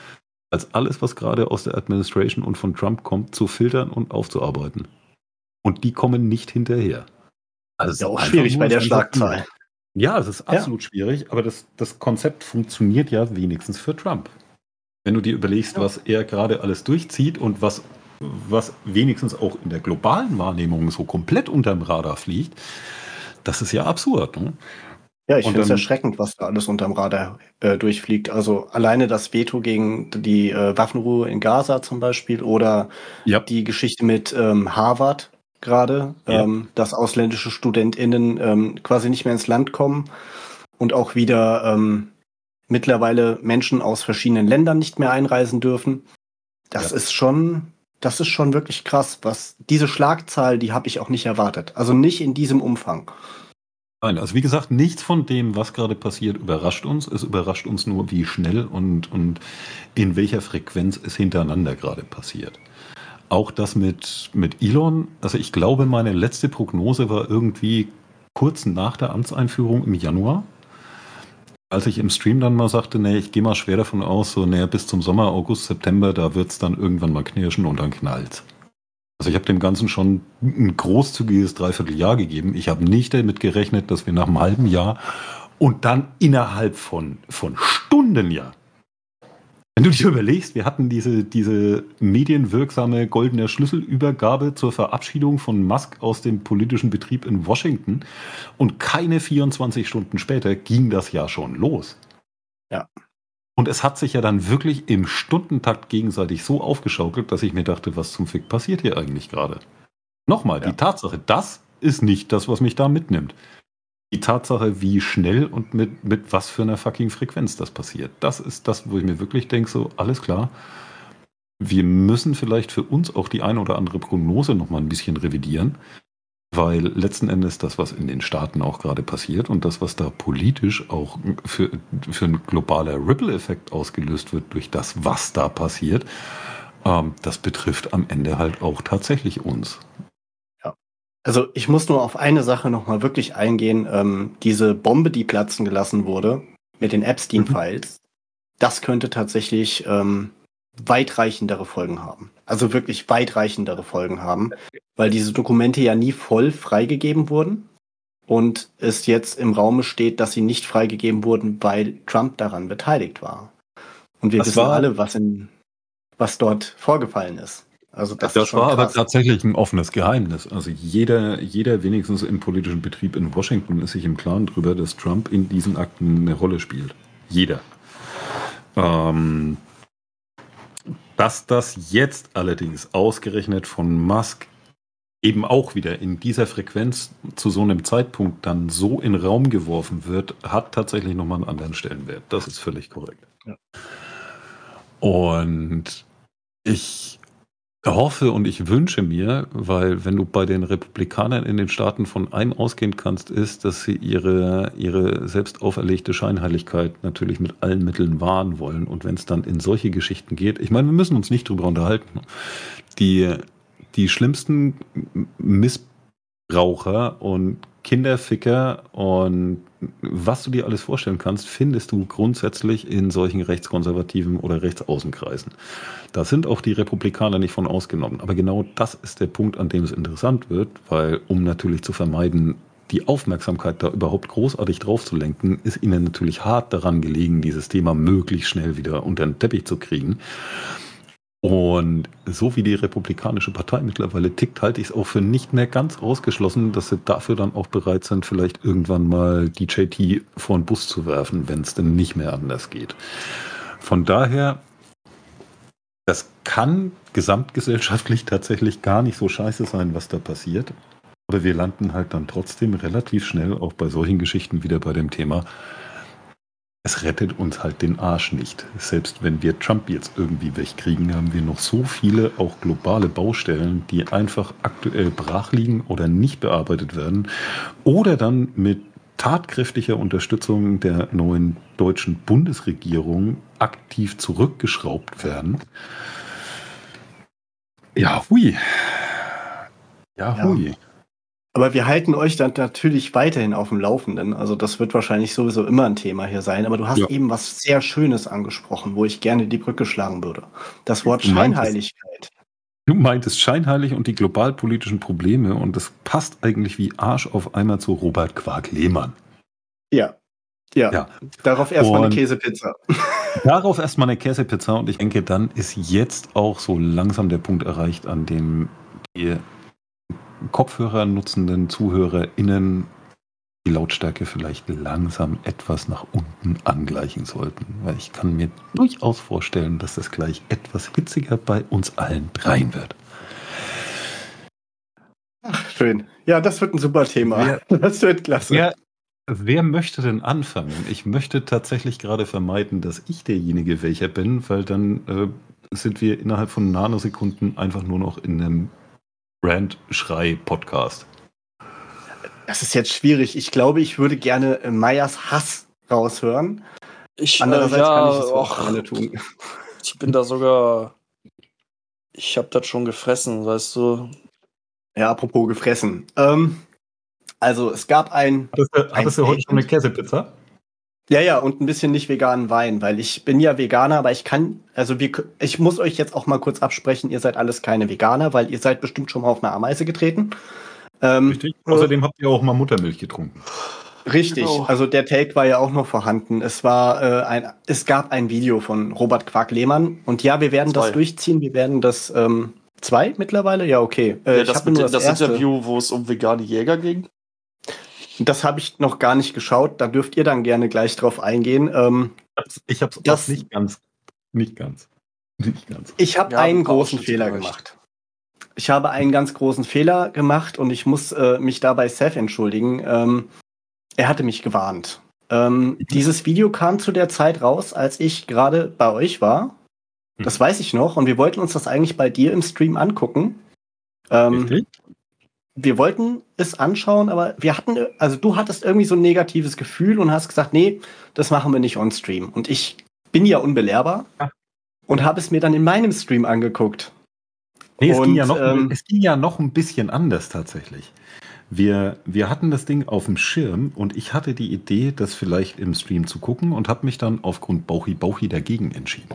als alles, was gerade aus der Administration und von Trump kommt, zu filtern und aufzuarbeiten. Und die kommen nicht hinterher. Also ja, auch schwierig bei der Schlagzahl. Ja, es ist absolut ja. schwierig, aber das, das Konzept funktioniert ja wenigstens für Trump. Wenn du dir überlegst, ja. was er gerade alles durchzieht und was, was wenigstens auch in der globalen Wahrnehmung so komplett unterm Radar fliegt, das ist ja absurd. Ne? Ja, ich finde es erschreckend, was da alles unterm Radar äh, durchfliegt. Also alleine das Veto gegen die äh, Waffenruhe in Gaza zum Beispiel oder ja. die Geschichte mit ähm, Harvard gerade, ja. ähm, dass ausländische StudentInnen ähm, quasi nicht mehr ins Land kommen und auch wieder ähm, mittlerweile Menschen aus verschiedenen Ländern nicht mehr einreisen dürfen. Das ja. ist schon, das ist schon wirklich krass. Was diese Schlagzahl, die habe ich auch nicht erwartet. Also nicht in diesem Umfang. Nein, also wie gesagt, nichts von dem, was gerade passiert, überrascht uns. Es überrascht uns nur, wie schnell und, und in welcher Frequenz es hintereinander gerade passiert. Auch das mit, mit Elon, also ich glaube, meine letzte Prognose war irgendwie kurz nach der Amtseinführung im Januar. Als ich im Stream dann mal sagte, nee, ich gehe mal schwer davon aus, so näher bis zum Sommer, August, September, da wird es dann irgendwann mal knirschen und dann knallt. Also ich habe dem Ganzen schon ein großzügiges Dreivierteljahr gegeben. Ich habe nicht damit gerechnet, dass wir nach einem halben Jahr und dann innerhalb von, von Stunden, ja. Wenn du dir überlegst, wir hatten diese, diese medienwirksame goldene Schlüsselübergabe zur Verabschiedung von Musk aus dem politischen Betrieb in Washington und keine vierundzwanzig Stunden später ging das ja schon los. Ja. Und es hat sich ja dann wirklich im Stundentakt gegenseitig so aufgeschaukelt, dass ich mir dachte, was zum Fick passiert hier eigentlich gerade? Nochmal, ja. Die Tatsache, das ist nicht das, was mich da mitnimmt. Die Tatsache, wie schnell und mit, mit was für einer fucking Frequenz das passiert. Das ist das, wo ich mir wirklich denke, so, alles klar. Wir müssen vielleicht für uns auch die eine oder andere Prognose nochmal ein bisschen revidieren, weil letzten Endes das, was in den Staaten auch gerade passiert und das, was da politisch auch für, für ein globaler Ripple-Effekt ausgelöst wird durch das, was da passiert, ähm, das betrifft am Ende halt auch tatsächlich uns. Ja. Also ich muss nur auf eine Sache nochmal wirklich eingehen. Ähm, diese Bombe, die platzen gelassen wurde mit den Epstein-Files, mhm. das könnte tatsächlich ähm, weitreichendere Folgen haben. Also wirklich weitreichendere Folgen haben, weil diese Dokumente ja nie voll freigegeben wurden und es jetzt im Raume steht, dass sie nicht freigegeben wurden, weil Trump daran beteiligt war. Und wir das wissen alle, was, in, was dort vorgefallen ist. Also das das ist schon war krass. Aber tatsächlich ein offenes Geheimnis. Also jeder, jeder wenigstens im politischen Betrieb in Washington ist sich im Klaren darüber, dass Trump in diesen Akten eine Rolle spielt. Jeder. Ähm, dass das jetzt allerdings ausgerechnet von Musk eben auch wieder in dieser Frequenz zu so einem Zeitpunkt dann so in den Raum geworfen wird, hat tatsächlich nochmal einen anderen Stellenwert. Das ist völlig korrekt. Ja. Und ich hoffe und ich wünsche mir, weil wenn du bei den Republikanern in den Staaten von einem ausgehen kannst, ist, dass sie ihre, ihre selbst auferlegte Scheinheiligkeit natürlich mit allen Mitteln wahren wollen. Und wenn es dann in solche Geschichten geht, ich meine, wir müssen uns nicht drüber unterhalten. Die, die schlimmsten Missbraucher und Kinderficker und was du dir alles vorstellen kannst, findest du grundsätzlich in solchen rechtskonservativen oder rechtsaußenkreisen. Da sind auch die Republikaner nicht von ausgenommen. Aber genau das ist der Punkt, an dem es interessant wird, weil um natürlich zu vermeiden, die Aufmerksamkeit da überhaupt großartig drauf zu lenken, ist ihnen natürlich hart daran gelegen, dieses Thema möglichst schnell wieder unter den Teppich zu kriegen. Und so wie die Republikanische Partei mittlerweile tickt, halte ich es auch für nicht mehr ganz ausgeschlossen, dass sie dafür dann auch bereit sind, vielleicht irgendwann mal die J T vor den Bus zu werfen, wenn es denn nicht mehr anders geht. Von daher, das kann gesamtgesellschaftlich tatsächlich gar nicht so scheiße sein, was da passiert. Aber wir landen halt dann trotzdem relativ schnell auch bei solchen Geschichten wieder bei dem Thema, es rettet uns halt den Arsch nicht. Selbst wenn wir Trump jetzt irgendwie wegkriegen, haben wir noch so viele auch globale Baustellen, die einfach aktuell brach liegen oder nicht bearbeitet werden oder dann mit tatkräftiger Unterstützung der neuen deutschen Bundesregierung aktiv zurückgeschraubt werden. Ja, hui. Ja, hui. Ja. Aber wir halten euch dann natürlich weiterhin auf dem Laufenden. Also das wird wahrscheinlich sowieso immer ein Thema hier sein. Aber du hast Ja. eben was sehr Schönes angesprochen, wo ich gerne die Brücke schlagen würde. Das Wort Du meintest- Scheinheiligkeit. Du meintest scheinheilig und die globalpolitischen Probleme und das passt eigentlich wie Arsch auf einmal zu Robert Quark-Lehmann. Ja. Ja. Ja. Darauf erstmal eine Und- Käsepizza. Darauf erstmal eine Käsepizza und ich denke, dann ist jetzt auch so langsam der Punkt erreicht, an dem die Kopfhörer nutzenden ZuhörerInnen die Lautstärke vielleicht langsam etwas nach unten angleichen sollten. Weil ich kann mir durchaus vorstellen, dass das gleich etwas hitziger bei uns allen dreien wird. Ach, schön. Ja, das wird ein super Thema. Das wird klasse. Wer, wer möchte denn anfangen? Ich möchte tatsächlich gerade vermeiden, dass ich derjenige welcher bin, weil dann äh, sind wir innerhalb von Nanosekunden einfach nur noch in einem Rant-Schrei-Podcast. Das ist jetzt schwierig. Ich glaube, ich würde gerne äh, Meyers Hass raushören. Ich, Andererseits äh, ja, kann ich es auch och, gerne tun. ich bin da sogar. Ich habe das schon gefressen, weißt du. Ja, apropos gefressen. Ähm, also es gab ein... Hattest du, hattest du heute schon eine Statement. Käsepizza? Ja, ja, und ein bisschen nicht veganen Wein, weil ich bin ja Veganer, aber ich kann, also wir, ich muss euch jetzt auch mal kurz absprechen, ihr seid alles keine Veganer, weil ihr seid bestimmt schon mal auf eine Ameise getreten. Ähm, Richtig. Außerdem habt ihr auch mal Muttermilch getrunken. Richtig, Genau. also der Take war ja auch noch vorhanden. Es war äh, ein, es gab ein Video von Robert Quark-Lehmann und ja, wir werden Zwei. das durchziehen. Wir werden das ähm, zwei mittlerweile, ja okay. Äh, Ja, ich das habe mit, nur dem- das, das erste. Interview, wo es um vegane Jäger ging. Das habe ich noch gar nicht geschaut. Da dürft ihr dann gerne gleich drauf eingehen. Ähm, Ich hab's Das- auch nicht ganz. Nicht ganz. Nicht ganz. ich habe Ja, einen ein paar großen Ausschnitte Fehler gereicht. gemacht. Ich habe einen ganz großen Fehler gemacht und ich muss äh, mich dabei Seth entschuldigen. Ähm, er hatte mich gewarnt. Ähm, dieses Video kam zu der Zeit raus, als ich gerade bei euch war. Das weiß ich noch. Und wir wollten uns das eigentlich bei dir im Stream angucken. Ähm, Richtig? wir wollten es anschauen, aber wir hatten, also du hattest irgendwie so ein negatives Gefühl und hast gesagt, nee, das machen wir nicht on Stream. Und ich bin ja unbelehrbar Ja. und habe es mir dann in meinem Stream angeguckt. Nee, es, Und, ging ja noch, ähm, es ging ja noch ein bisschen anders tatsächlich. Wir, wir hatten das Ding auf dem Schirm und ich hatte die Idee, das vielleicht im Stream zu gucken und habe mich dann aufgrund Bauchi-Bauchi dagegen entschieden.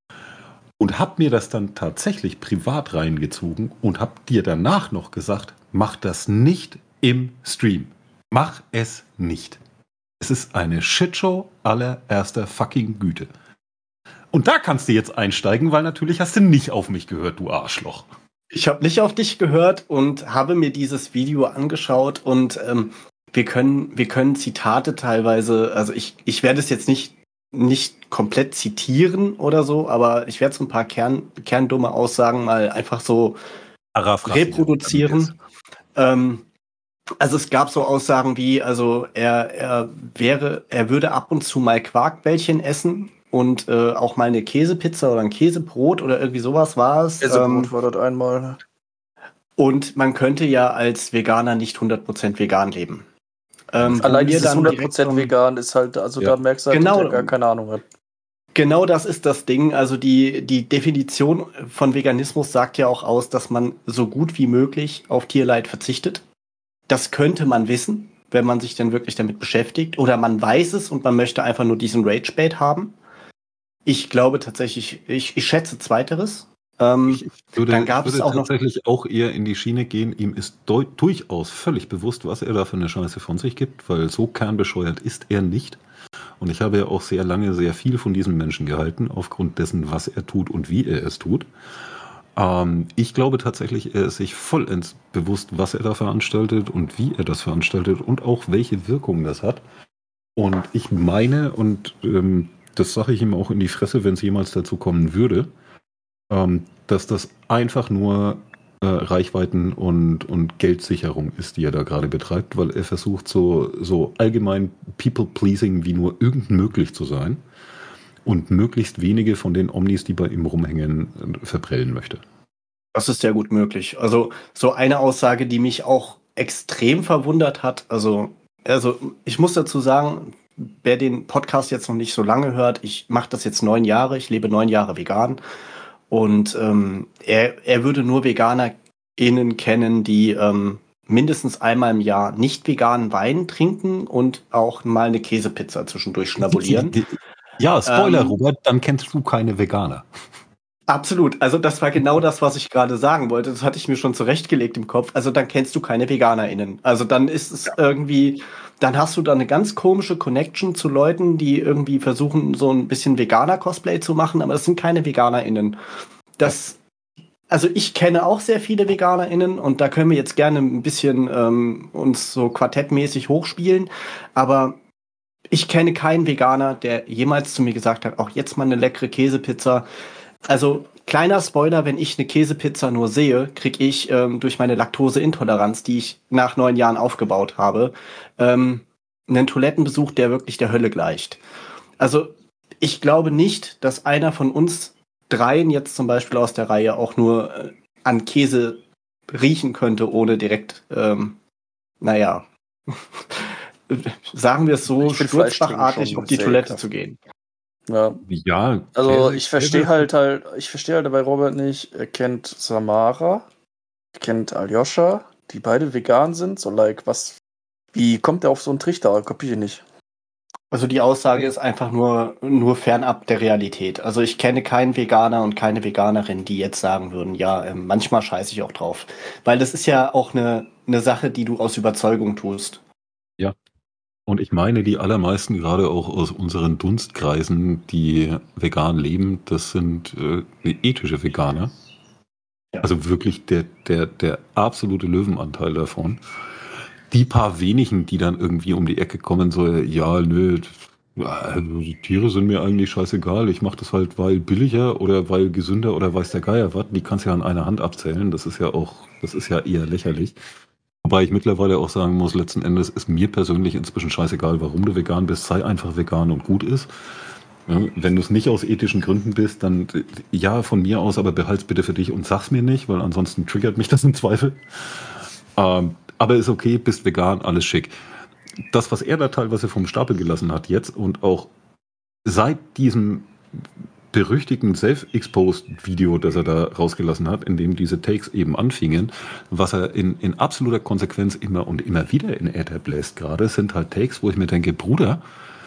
Und habe mir das dann tatsächlich privat reingezogen und habe dir danach noch gesagt, mach das nicht im Stream. Mach es nicht. Es ist eine Shitshow allererster fucking Güte. Und da kannst du jetzt einsteigen, weil natürlich hast du nicht auf mich gehört, du Arschloch. Ich habe nicht auf dich gehört und habe mir dieses Video angeschaut und ähm, wir können, wir können Zitate teilweise, also ich, ich werde es jetzt nicht, nicht komplett zitieren oder so, aber ich werde so ein paar Kern, kerndumme Aussagen mal einfach so reproduzieren. Ähm, also es gab so Aussagen wie, also er, er wäre, er würde ab und zu mal Quarkbällchen essen und äh, auch mal eine Käsepizza oder ein Käsebrot oder irgendwie sowas war es. Käsebrot Ähm, war das einmal. und man könnte ja als Veganer nicht hundert Prozent vegan leben. Ähm, wo Allein mir dieses dann hundert direkt Prozent so- vegan ist halt, also Ja. da merkst du halt, Genau. dass der gar keine Ahnung hat. Genau das ist das Ding. Also die, die Definition von Veganismus sagt ja auch aus, dass man so gut wie möglich auf Tierleid verzichtet. Das könnte man wissen, wenn man sich dann wirklich damit beschäftigt. Oder man weiß es und man möchte einfach nur diesen Rage-Bait haben. Ich glaube tatsächlich, ich, ich schätze Zweiteres. Ähm, Ich würde, Dann gab ich es würde auch noch- tatsächlich auch eher in die Schiene gehen. Ihm ist deu- durchaus völlig bewusst, was er da für eine Scheiße von sich gibt, weil so kernbescheuert ist er nicht. Und ich habe ja auch sehr lange sehr viel von diesem Menschen gehalten, aufgrund dessen, was er tut und wie er es tut. Ähm, ich glaube tatsächlich, er ist sich vollends bewusst, was er da veranstaltet und wie er das veranstaltet und auch welche Wirkung das hat. Und ich meine, und ähm, das sage ich ihm auch in die Fresse, wenn es jemals dazu kommen würde, ähm, dass das einfach nur äh, Reichweiten und, und Geldsicherung ist, die er da gerade betreibt, weil er versucht, so, so allgemein People-Pleasing wie nur irgend möglich zu sein und möglichst wenige von den Omnis, die bei ihm rumhängen, äh, verprellen möchte. Das ist sehr gut möglich. Also so eine Aussage, die mich auch extrem verwundert hat. Also, also ich muss dazu sagen, wer den Podcast jetzt noch nicht so lange hört, ich mache das jetzt neun Jahre, ich lebe neun Jahre vegan. Und ähm, er, er würde nur VeganerInnen kennen, die ähm, mindestens einmal im Jahr nicht veganen Wein trinken und auch mal eine Käsepizza zwischendurch schnabulieren. Ja, Spoiler, Ähm, Robert, dann kennst du keine Veganer. Absolut. Also das war genau das, was ich gerade sagen wollte. Das hatte ich mir schon zurechtgelegt im Kopf. Also dann kennst du keine VeganerInnen. Also dann ist es irgendwie, dann hast du da eine ganz komische Connection zu Leuten, die irgendwie versuchen, so ein bisschen Veganer-Cosplay zu machen, aber das sind keine VeganerInnen. Das, also ich kenne auch sehr viele VeganerInnen und da können wir jetzt gerne ein bisschen ähm, uns so quartettmäßig hochspielen, aber ich kenne keinen Veganer, der jemals zu mir gesagt hat, auch jetzt mal eine leckere Käsepizza. Also, kleiner Spoiler, wenn ich eine Käsepizza nur sehe, kriege ich ähm, durch meine Laktoseintoleranz, die ich nach neun Jahren aufgebaut habe, ähm, einen Toilettenbesuch, der wirklich der Hölle gleicht. Also, ich glaube nicht, dass einer von uns dreien jetzt zum Beispiel aus der Reihe auch nur äh, an Käse riechen könnte, ohne direkt, ähm, naja, sagen wir es so, Ich find Fleisch trinken sturzbachartig schon auf die sehr Toilette ekelhaft. zu gehen. Ja. Ja, Also Käse- ich verstehe Käse- halt halt, ich verstehe halt bei Robert nicht, er kennt Samara, er kennt Aljoscha, die beide vegan sind, so like, was, wie kommt er auf so einen Trichter? Kapiere ich nicht. Also die Aussage ist einfach nur, nur fernab der Realität. Also ich kenne keinen Veganer und keine Veganerin, die jetzt sagen würden, ja, ähm, manchmal scheiße ich auch drauf. Weil das ist ja auch eine, eine Sache, die du aus Überzeugung tust. Ja. Und ich meine, die allermeisten, gerade auch aus unseren Dunstkreisen, die vegan leben, das sind äh, ethische Veganer. Ja. Also wirklich der, der, der absolute Löwenanteil davon. Die paar wenigen, die dann irgendwie um die Ecke kommen, so, ja, nö, also die Tiere sind mir eigentlich scheißegal, ich mache das halt, weil billiger oder weil gesünder oder weiß der Geier was, die kannst du ja an einer Hand abzählen, das ist ja auch, das ist ja eher lächerlich. Wobei ich mittlerweile auch sagen muss, letzten Endes ist mir persönlich inzwischen scheißegal, warum du vegan bist, sei einfach vegan und gut ist. Ja, wenn du es nicht aus ethischen Gründen bist, dann äh, ja, von mir aus, aber behalt's bitte für dich und sag's mir nicht, weil ansonsten triggert mich das im Zweifel. Ähm, aber ist okay, bist vegan, alles schick. Das, was er da teilweise vom Stapel gelassen hat jetzt und auch seit diesem berüchtigten Self-Exposed-Video, das er da rausgelassen hat, in dem diese Takes eben anfingen, was er in, in absoluter Konsequenz immer und immer wieder in Äther bläst gerade, sind halt Takes, wo ich mir denke, Bruder,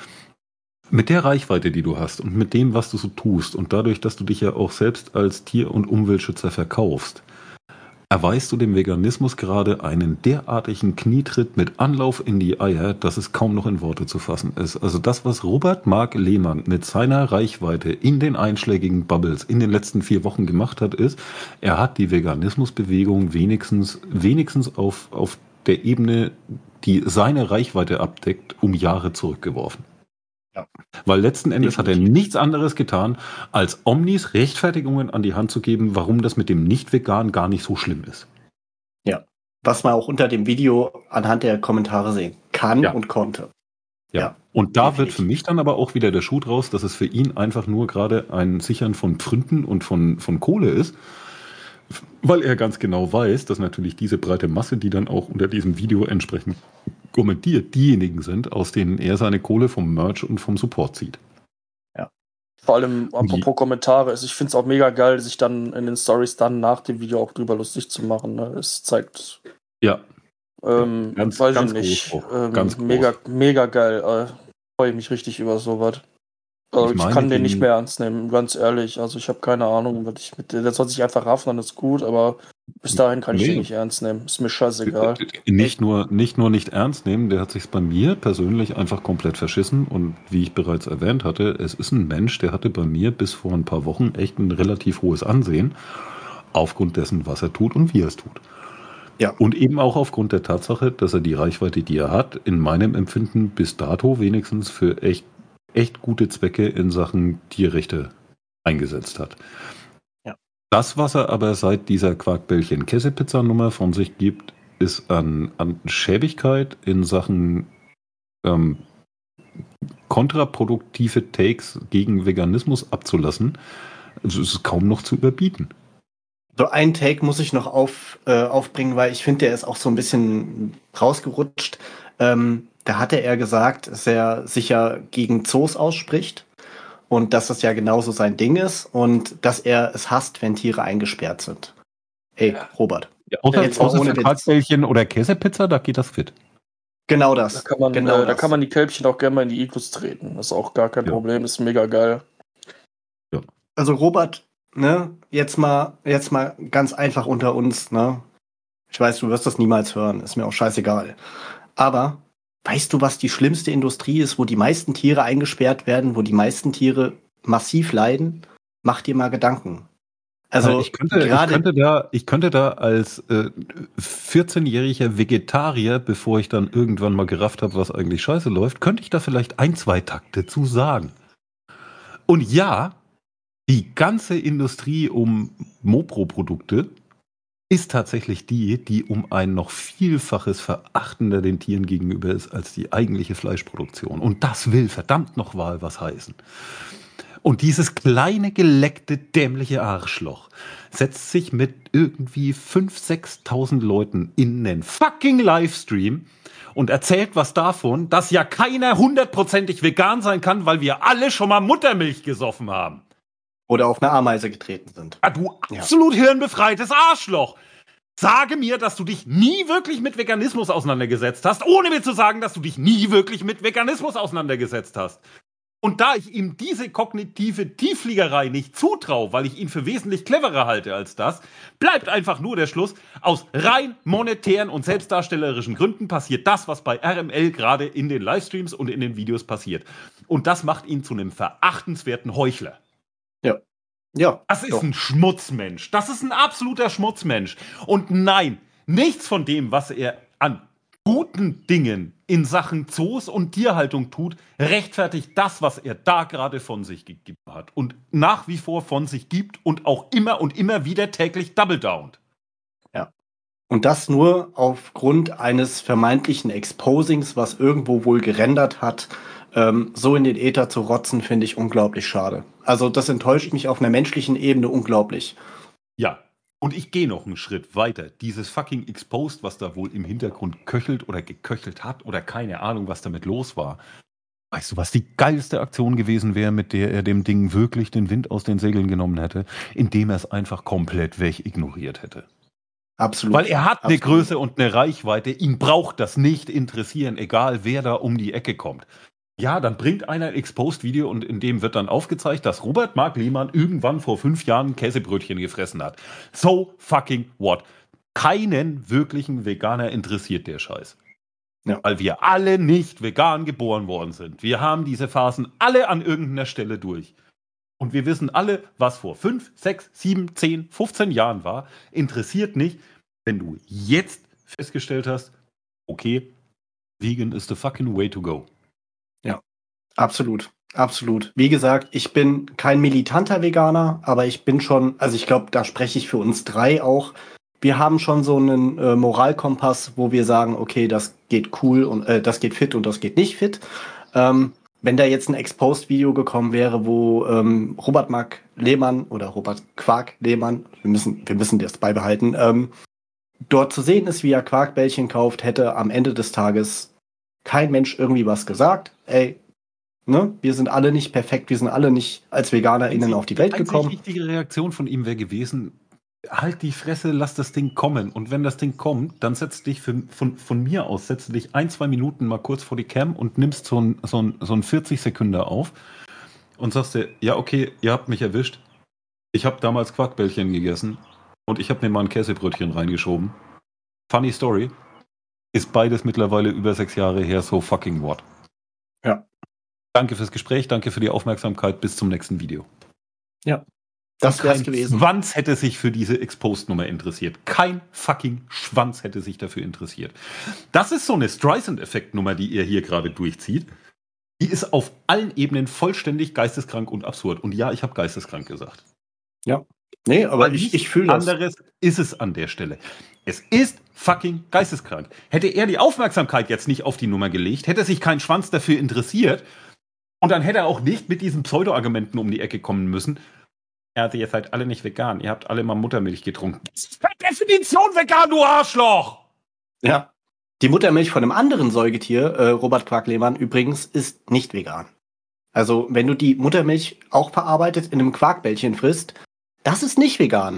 mit der Reichweite, die du hast und mit dem, was du so tust und dadurch, dass du dich ja auch selbst als Tier- und Umweltschützer verkaufst, erweist du dem Veganismus gerade einen derartigen Knietritt mit Anlauf in die Eier, dass es kaum noch in Worte zu fassen ist. Also das, was Robert Mark Lehmann mit seiner Reichweite in den einschlägigen Bubbles in den letzten vier Wochen gemacht hat, ist, er hat die Veganismusbewegung wenigstens, wenigstens auf, auf der Ebene, die seine Reichweite abdeckt, um Jahre zurückgeworfen. Ja. Weil letzten Endes hat er nichts anderes getan, als Omnis Rechtfertigungen an die Hand zu geben, warum das mit dem Nicht-Vegan gar nicht so schlimm ist. Ja. Was man auch unter dem Video anhand der Kommentare sehen kann Ja. und konnte. Ja. Ja, Und da definitiv. wird für mich dann aber auch wieder der Schuh draus, dass es für ihn einfach nur gerade ein Sichern von Pfründen und von, von Kohle ist, weil er ganz genau weiß, dass natürlich diese breite Masse, die dann auch unter diesem Video entsprechend kommentiert, diejenigen sind, aus denen er seine Kohle vom Merch und vom Support zieht. Vor allem, apropos Kommentare, also ich finde es auch mega geil, sich dann in den Stories dann nach dem Video auch drüber lustig zu machen. Ne? Es zeigt, Ja, ähm, Ganz- weiß ganz ich nicht, groß auch. ähm, Ganz groß. mega, mega geil. Äh, Freue ich mich richtig über sowas. Also Ich ich, meine, kann den die- nicht mehr ernst nehmen, ganz ehrlich. Also ich habe keine Ahnung, was ich mit der soll sich einfach raffen, dann ist gut, aber bis dahin kann ich Nee. den nicht ernst nehmen. Ist mir scheißegal. Nicht nur, nicht nur nicht ernst nehmen, der hat sich bei mir persönlich einfach komplett verschissen und wie ich bereits erwähnt hatte, es ist ein Mensch, der hatte bei mir bis vor ein paar Wochen echt ein relativ hohes Ansehen aufgrund dessen, was er tut und wie er es tut. Ja. Und eben auch aufgrund der Tatsache, dass er die Reichweite, die er hat, in meinem Empfinden bis dato wenigstens für echt, echt gute Zwecke in Sachen Tierrechte eingesetzt hat. Ja. Das, was er aber seit dieser Quarkbällchen-Käsepizza-Nummer von sich gibt, ist an, an Schäbigkeit in Sachen ähm, kontraproduktive Takes gegen Veganismus abzulassen. Also es ist kaum noch zu überbieten. So ein Take muss ich noch auf, äh, aufbringen, weil ich finde, der ist auch so ein bisschen rausgerutscht. Ähm, da hatte er gesagt, dass er sich ja gegen Zoos ausspricht und dass das ja genauso sein Ding ist und dass er es hasst, wenn Tiere eingesperrt sind. Ey, Ja. Robert, Ja, außer jetzt mal außer ohne für Witz. Quarkbällchen oder Käsepizza, da geht das fit. Genau Da das. kann man, genau äh, da das. kann man die Kälbchen auch gerne mal in die Iglus treten. Das ist auch gar kein Ja. Problem, ist mega geil. Also Robert, ne, jetzt mal, jetzt mal ganz einfach unter uns, ne? Ich weiß, du wirst das niemals hören, ist mir auch scheißegal. Aber weißt du, was die schlimmste Industrie ist, wo die meisten Tiere eingesperrt werden, wo die meisten Tiere massiv leiden? Mach dir mal Gedanken. Also ich könnte, ich gerade könnte da, ich könnte da als äh, vierzehnjähriger Vegetarier, bevor ich dann irgendwann mal gerafft habe, was eigentlich scheiße läuft, könnte ich da vielleicht ein, zwei Takte zu sagen. Und ja, die ganze Industrie um Mopro-Produkte ist tatsächlich die, die um ein noch Vielfaches verachtender den Tieren gegenüber ist als die eigentliche Fleischproduktion. Und das will verdammt noch mal was heißen. Und dieses kleine, geleckte, dämliche Arschloch setzt sich mit irgendwie fünftausend, sechstausend Leuten in einen fucking Livestream und erzählt was davon, dass ja keiner hundertprozentig vegan sein kann, weil wir alle schon mal Muttermilch gesoffen haben. oder auf eine Ameise getreten sind. Ah, du Ja. absolut hirnbefreites Arschloch. Sage mir, dass du dich nie wirklich mit Veganismus auseinandergesetzt hast, ohne mir zu sagen, dass du dich nie wirklich mit Veganismus auseinandergesetzt hast. Und da ich ihm diese kognitive Tieffliegerei nicht zutraue, weil ich ihn für wesentlich cleverer halte als das, bleibt einfach nur der Schluss, aus rein monetären und selbstdarstellerischen Gründen passiert das, was bei R M L gerade in den Livestreams und in den Videos passiert. Und das macht ihn zu einem verachtenswerten Heuchler. Ja. Ja. Das ist doch. ein Schmutzmensch. Das ist ein absoluter Schmutzmensch. Und nein, nichts von dem, was er an guten Dingen in Sachen Zoos und Tierhaltung tut, rechtfertigt das, was er da gerade von sich gegeben hat. Und nach wie vor von sich gibt und auch immer und immer wieder täglich double downt. Und das nur aufgrund eines vermeintlichen Exposings, was irgendwo wohl gerendert hat, ähm, so in den Äther zu rotzen, finde ich unglaublich schade. Also das enttäuscht mich auf einer menschlichen Ebene unglaublich. Ja. Und ich gehe noch einen Schritt weiter. Dieses fucking Exposed, was da wohl im Hintergrund köchelt oder geköchelt hat oder keine Ahnung, was damit los war. Weißt du, was die geilste Aktion gewesen wäre, mit der er dem Ding wirklich den Wind aus den Segeln genommen hätte, indem er es einfach komplett wegignoriert hätte. Absolut. Weil er hat eine Absolut. Größe und eine Reichweite, ihn braucht das nicht interessieren, egal wer da um die Ecke kommt. Ja, dann bringt einer ein Exposed-Video und in dem wird dann aufgezeigt, dass Robert Mark Lehmann irgendwann vor fünf Jahren ein Käsebrötchen gefressen hat. So fucking what? Keinen wirklichen Veganer interessiert der Scheiß. Ja. Weil wir alle nicht vegan geboren worden sind. Wir haben diese Phasen alle an irgendeiner Stelle durch. Und wir wissen alle, was vor fünf, sechs, sieben, zehn, fünfzehn Jahren war, interessiert nicht, wenn du jetzt festgestellt hast, okay, vegan is the fucking way to go. Absolut, absolut. Wie gesagt, ich bin kein militanter Veganer, aber ich bin schon, also ich glaube, da spreche ich für uns drei auch. Wir haben schon so einen äh, Moralkompass, wo wir sagen, okay, das geht cool und äh, das geht fit und das geht nicht fit. Ähm, wenn da jetzt ein Exposed-Video gekommen wäre, wo ähm, Robert Mark Lehmann oder Robert Quark Lehmann, wir müssen, wir müssen das beibehalten, ähm, dort zu sehen ist, wie er Quarkbällchen kauft, hätte am Ende des Tages kein Mensch irgendwie was gesagt. Ey, ne, wir sind alle nicht perfekt, wir sind alle nicht als VeganerInnen auf die Welt gekommen. Die einzig richtige Reaktion von ihm wäre gewesen, halt die Fresse, lass das Ding kommen. Und wenn das Ding kommt, dann setz dich für, von, von mir aus, setz dich ein, zwei Minuten mal kurz vor die Cam und nimmst so ein, so ein, so ein vierzig Sekunden auf und sagst dir, ja okay, ihr habt mich erwischt. Ich habe damals Quarkbällchen gegessen und ich habe mir mal ein Käsebrötchen reingeschoben. Funny Story. Ist beides mittlerweile über sechs Jahre her, so fucking what. Ja. Danke fürs Gespräch, danke für die Aufmerksamkeit. Bis zum nächsten Video. Ja, das wär's Kein gewesen. Schwanz hätte sich für diese Exposed-Nummer interessiert. Kein fucking Schwanz hätte sich dafür interessiert. Das ist so eine Streisand-Effekt-Nummer, die ihr hier gerade durchzieht. Die ist auf allen Ebenen vollständig geisteskrank und absurd. Und ja, ich habe geisteskrank gesagt. Ja. Nee, aber Weil ich, nichts ich fühle das. anderes ist es an der Stelle. Es ist fucking geisteskrank. Hätte er die Aufmerksamkeit jetzt nicht auf die Nummer gelegt, hätte sich kein Schwanz dafür interessiert und dann hätte er auch nicht mit diesen Pseudo-Argumenten um die Ecke kommen müssen. Er hatte, ihr seid alle nicht vegan, ihr habt alle mal Muttermilch getrunken. Das ist per Definition vegan, du Arschloch! Ja. Die Muttermilch von einem anderen Säugetier, äh, Robert Quark Lehmann übrigens, ist nicht vegan. Also, wenn du die Muttermilch auch verarbeitet in einem Quarkbällchen frisst, das ist nicht vegan.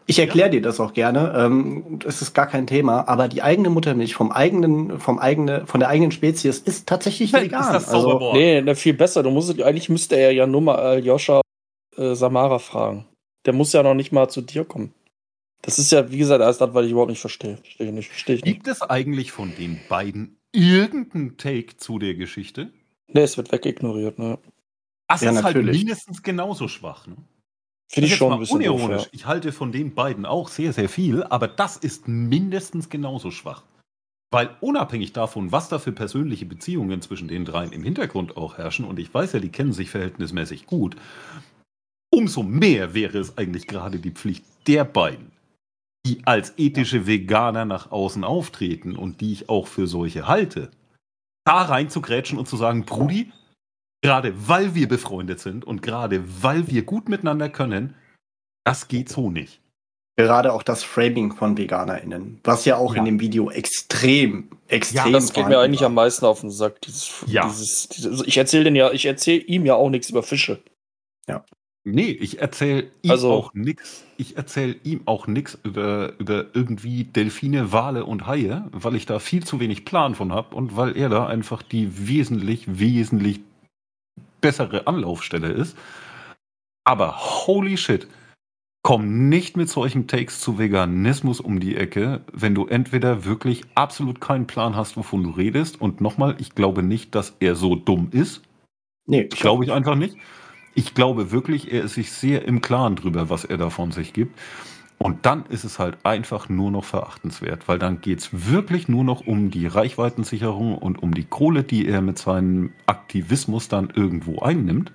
Ich erkläre dir das auch gerne. Ähm, das ist gar kein Thema. Aber die eigene Muttermilch vom eigenen, vom eigene, von der eigenen Spezies ist tatsächlich Nein, vegan. ist das also, Zauberwort. Nee, ne, viel besser. Du musst, eigentlich müsste er ja nur mal Aljoscha äh, Samara fragen. Der muss ja noch nicht mal zu dir kommen. Das ist ja, wie gesagt, alles das, was ich überhaupt nicht verstehe. Verstehe ich nicht. Verstehe ich nicht. Gibt es eigentlich von den beiden irgendeinen Take zu der Geschichte? Nee, es wird wegignoriert, ne? Das Ja, ist halt natürlich. mindestens genauso schwach. Ne? Finde ich Jetzt schon mal ein bisschen doof, unironisch. ja. Ich halte von den beiden auch sehr, sehr viel, aber das ist mindestens genauso schwach. Weil unabhängig davon, was da für persönliche Beziehungen zwischen den dreien im Hintergrund auch herrschen, und ich weiß ja, die kennen sich verhältnismäßig gut, umso mehr wäre es eigentlich gerade die Pflicht der beiden, die als ethische Veganer nach außen auftreten und die ich auch für solche halte, da rein zu grätschen und zu sagen, Brudi, gerade weil wir befreundet sind und gerade weil wir gut miteinander können, das geht so nicht. Gerade auch das Framing von VeganerInnen, was ja auch Ja. in dem Video extrem, extrem Das geht mir vorhanden eigentlich war. am meisten auf den Sack. Dieses, Ja. dieses, dieses, ich erzähle ja, ich erzähle ihm ja auch nichts über Fische. Nee, ich erzähle ihm Also- auch nichts. Ich erzähle ihm auch nichts über, über irgendwie Delfine, Wale und Haie, weil ich da viel zu wenig Plan von habe und weil er da einfach die wesentlich, wesentlich bessere Anlaufstelle ist. Aber holy shit, komm nicht mit solchen Takes zu Veganismus um die Ecke, wenn du entweder wirklich absolut keinen Plan hast, wovon du redest. Und nochmal, ich glaube nicht, dass er so dumm ist. Nee, Das glaube ich einfach nicht. Ich glaube wirklich, er ist sich sehr im Klaren drüber, was er da von sich gibt. Und dann ist es halt einfach nur noch verachtenswert, weil dann geht es wirklich nur noch um die Reichweitensicherung und um die Kohle, die er mit seinem Aktivismus dann irgendwo einnimmt.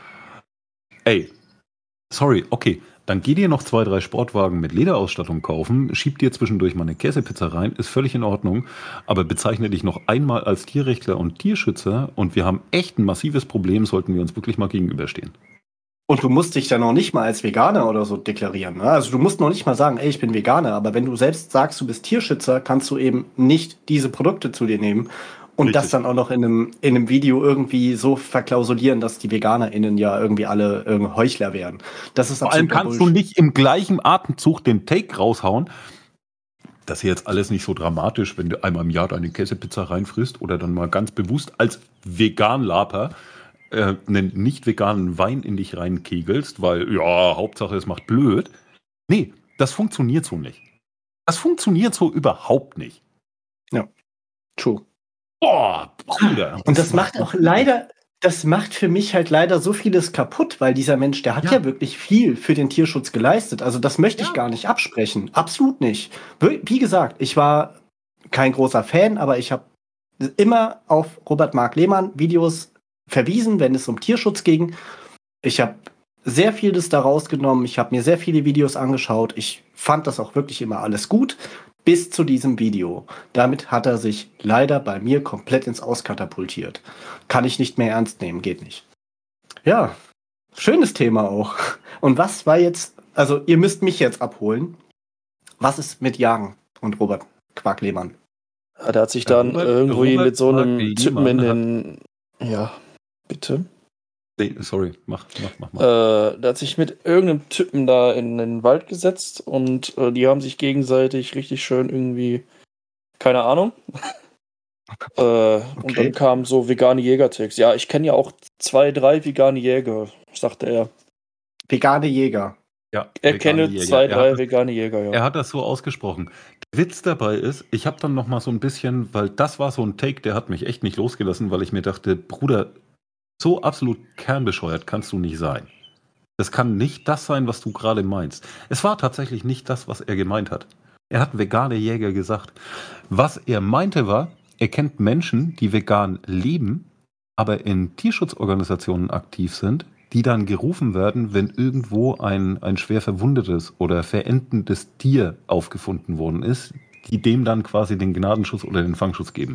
Ey, sorry, okay, dann geh dir noch zwei, drei Sportwagen mit Lederausstattung kaufen, schieb dir zwischendurch mal eine Käsepizza rein, ist völlig in Ordnung, aber bezeichne dich noch einmal als Tierrechtler und Tierschützer und wir haben echt ein massives Problem, sollten wir uns wirklich mal gegenüberstehen. Und du musst dich dann noch nicht mal als Veganer oder so deklarieren. Ne? Also du musst noch nicht mal sagen, ey, ich bin Veganer, aber wenn du selbst sagst, du bist Tierschützer, kannst du eben nicht diese Produkte zu dir nehmen und Richtig. das dann auch noch in einem, in einem Video irgendwie so verklausulieren, dass die VeganerInnen ja irgendwie alle irgendwie Heuchler wären. Das ist Vor allem absoluter kannst Bullshit. du nicht im gleichen Atemzug den Take raushauen. Das ist jetzt alles nicht so dramatisch, wenn du einmal im Jahr deine Käsepizza reinfrisst oder dann mal ganz bewusst als Vegan-Laper äh, einen nicht veganen Wein in dich reinkegelst, weil, ja, Hauptsache es macht blöd. Nee, das funktioniert so nicht. Das funktioniert so überhaupt nicht. True. Boah, Bruder. Und das macht auch leider, das macht für mich halt leider so vieles kaputt, weil dieser Mensch, der hat ja, Ja. wirklich viel für den Tierschutz geleistet. Also das möchte ich Ja. gar nicht absprechen. Absolut nicht. Wir- Wie gesagt, ich war kein großer Fan, aber ich habe immer auf Robert Mark Lehmann Videos verwiesen, wenn es um Tierschutz ging. Ich habe sehr vieles daraus genommen. Ich habe mir sehr viele Videos angeschaut. Ich fand das auch wirklich immer alles gut. Bis zu diesem Video. Damit hat er sich leider bei mir komplett ins Auskatapultiert. Kann ich nicht mehr ernst nehmen, geht nicht. Ja, schönes Thema auch. Und was war jetzt, also ihr müsst mich jetzt abholen. Was ist mit Jagen und Robert Quark-Lehmann? Ja, der hat sich dann Robert- irgendwie Robert mit so einem Mark Typen in Lehmann den. Ja, bitte. Nee, sorry, mach, mach, mach mal. Äh, der hat sich mit irgendeinem Typen da in den Wald gesetzt und äh, die haben sich gegenseitig richtig schön irgendwie, keine Ahnung. äh, Und Okay. dann kamen so vegane Jägerticks. Ja, ich kenne ja auch zwei, drei vegane Jäger, sagte er. Vegane Jäger. Ja, Er vegane kenne Jäger. zwei, Er drei hat vegane Jäger, ja. Er hat das so ausgesprochen. Der Witz dabei ist, ich habe dann noch mal so ein bisschen, weil das war so ein Take, der hat mich echt nicht losgelassen, weil ich mir dachte, Bruder, so absolut kernbescheuert kannst du nicht sein. Das kann nicht das sein, was du gerade meinst. Es war tatsächlich nicht das, was er gemeint hat. Er hat vegane Jäger gesagt. Was er meinte war, er kennt Menschen, die vegan leben, aber in Tierschutzorganisationen aktiv sind, die dann gerufen werden, wenn irgendwo ein, ein schwer verwundetes oder verendendes Tier aufgefunden worden ist, die dem dann quasi den Gnadenschutz oder den Fangschutz geben.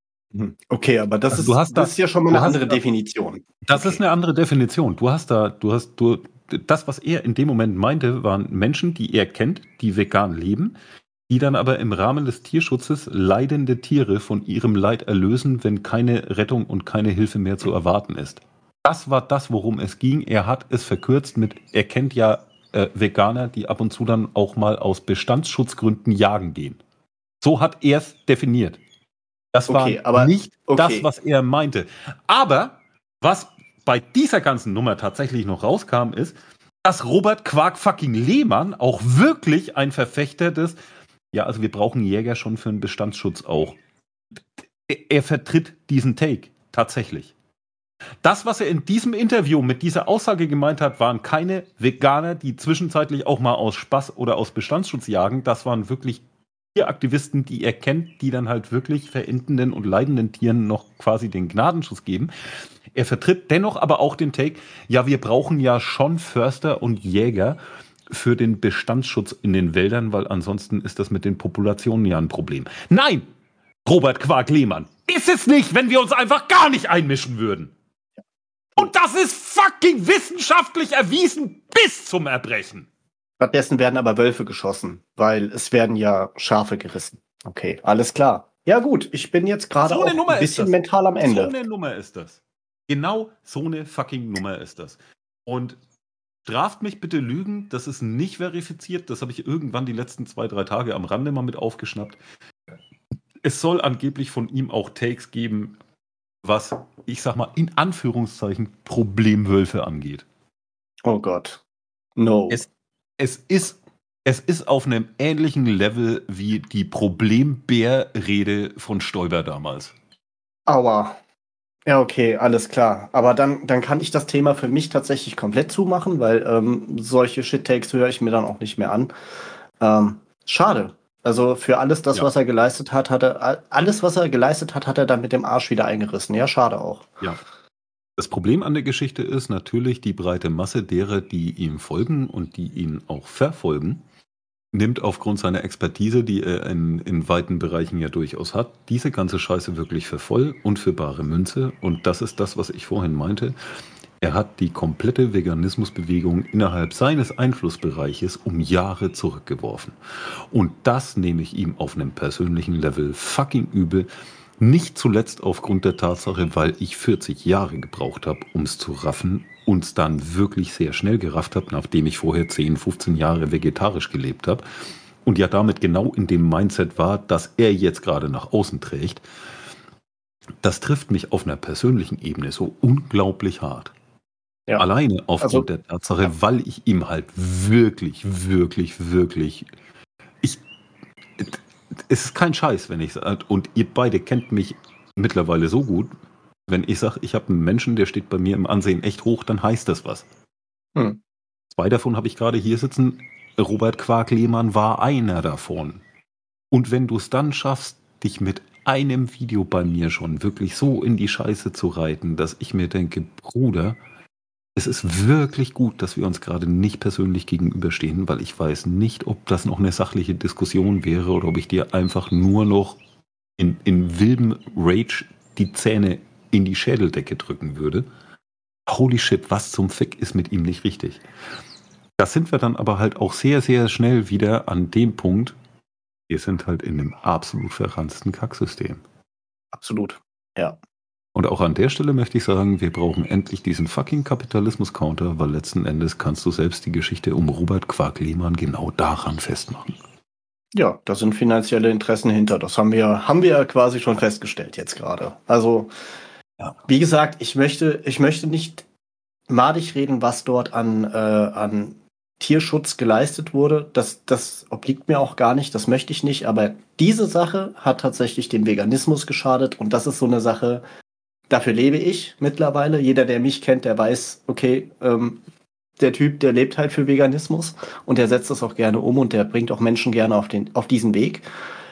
Okay, aber das, Also ist, du hast das da- ist ja schon mal du eine hast andere da- Definition. Das Okay. ist eine andere Definition. Du hast da, du hast, du, das, was er in dem Moment meinte, waren Menschen, die er kennt, die vegan leben, die dann aber im Rahmen des Tierschutzes leidende Tiere von ihrem Leid erlösen, wenn keine Rettung und keine Hilfe mehr zu erwarten ist. Das war das, worum es ging. Er hat es verkürzt mit, er kennt ja äh, Veganer, die ab und zu dann auch mal aus Bestandsschutzgründen jagen gehen. So hat er es definiert. Das war Okay, aber- nicht okay. das, was er meinte. Aber was bei dieser ganzen Nummer tatsächlich noch rauskam, ist, dass Robert Quark fucking Lehmann auch wirklich ein Verfechter des, ja, also wir brauchen Jäger schon für einen Bestandsschutz auch. Er, er vertritt diesen Take tatsächlich. Das, was er in diesem Interview mit dieser Aussage gemeint hat, waren keine Veganer, die zwischenzeitlich auch mal aus Spaß oder aus Bestandsschutz jagen. Das waren wirklich Tieraktivisten, die er kennt, die dann halt wirklich verendenden und leidenden Tieren noch quasi den Gnadenschuss geben. Er vertritt dennoch aber auch den Take, ja, wir brauchen ja schon Förster und Jäger für den Bestandsschutz in den Wäldern, weil ansonsten ist das mit den Populationen ja ein Problem. Nein, Robert Quark-Lehmann, ist es nicht, wenn wir uns einfach gar nicht einmischen würden. Und das ist fucking wissenschaftlich erwiesen bis zum Erbrechen. Stattdessen werden aber Wölfe geschossen, weil es werden ja Schafe gerissen. Okay, alles klar. Ja gut, ich bin jetzt gerade So auch eine Nummer ein ist bisschen das. mental am Ende. So eine Nummer ist das. Genau so eine fucking Nummer ist das. Und straft mich bitte Lügen, das ist nicht verifiziert. Das habe ich irgendwann die letzten zwei, drei Tage am Rande mal mit aufgeschnappt. Es soll angeblich von ihm auch Takes geben, was, ich sag mal, in Anführungszeichen Problemwölfe angeht. Oh Gott. No. Es, es, ist, es ist auf einem ähnlichen Level wie die Problembär-Rede von Stoiber damals. Aua. Ja, okay, alles klar. Aber dann, dann kann ich das Thema für mich tatsächlich komplett zumachen, weil ähm, solche Shit-Takes höre ich mir dann auch nicht mehr an. Ähm, schade. Also für alles das, Ja. was er geleistet hat, hat er alles, was er geleistet hat, hat er dann mit dem Arsch wieder eingerissen. Ja, schade auch. Ja. Das Problem an der Geschichte ist natürlich die breite Masse derer, die ihm folgen und die ihn auch verfolgen, nimmt aufgrund seiner Expertise, die er in, in weiten Bereichen ja durchaus hat, diese ganze Scheiße wirklich für voll und für bare Münze. Und das ist das, was ich vorhin meinte. Er hat die komplette Veganismusbewegung innerhalb seines Einflussbereiches um Jahre zurückgeworfen. Und das nehme ich ihm auf einem persönlichen Level fucking übel. Nicht zuletzt aufgrund der Tatsache, weil ich vierzig Jahre gebraucht habe, um es zu raffen und es dann wirklich sehr schnell gerafft habe, nachdem ich vorher zehn, fünfzehn Jahre vegetarisch gelebt habe und ja damit genau in dem Mindset war, dass er jetzt gerade nach außen trägt. Das trifft mich auf einer persönlichen Ebene so unglaublich hart. Ja. Alleine aufgrund Also, der Tatsache, ja. weil ich ihm halt wirklich, wirklich, wirklich, ich, es ist kein Scheiß, wenn ich sage, und ihr beide kennt mich mittlerweile so gut, wenn ich sage, ich habe einen Menschen, der steht bei mir im Ansehen echt hoch, dann heißt das was. Hm. Zwei davon habe ich gerade hier sitzen. Robert Quark-Lehmann war einer davon. Und wenn du es dann schaffst, dich mit einem Video bei mir schon wirklich so in die Scheiße zu reiten, dass ich mir denke, Bruder, es ist wirklich gut, dass wir uns gerade nicht persönlich gegenüberstehen, weil ich weiß nicht, ob das noch eine sachliche Diskussion wäre oder ob ich dir einfach nur noch in, in wildem Rage die Zähne in die Schädeldecke drücken würde. Holy shit, was zum Fick ist mit ihm nicht richtig? Da sind wir dann aber halt auch sehr, sehr schnell wieder an dem Punkt, wir sind halt in einem absolut verranzten Kacksystem. Absolut. Ja. Und auch an der Stelle möchte ich sagen, wir brauchen endlich diesen fucking Kapitalismus-Counter, weil letzten Endes kannst du selbst die Geschichte um Robert Quark-Lehmann genau daran festmachen. Ja, da sind finanzielle Interessen hinter. Das haben wir, haben wir quasi schon festgestellt jetzt gerade. Also, Ja. wie gesagt, ich möchte, ich möchte nicht madig reden, was dort an, äh, an Tierschutz geleistet wurde. Das, das obliegt mir auch gar nicht, das möchte ich nicht. Aber diese Sache hat tatsächlich dem Veganismus geschadet. Und das ist so eine Sache, dafür lebe ich mittlerweile. Jeder, der mich kennt, der weiß, okay, ähm, der Typ, der lebt halt für Veganismus und der setzt das auch gerne um und der bringt auch Menschen gerne auf, den, auf diesen Weg.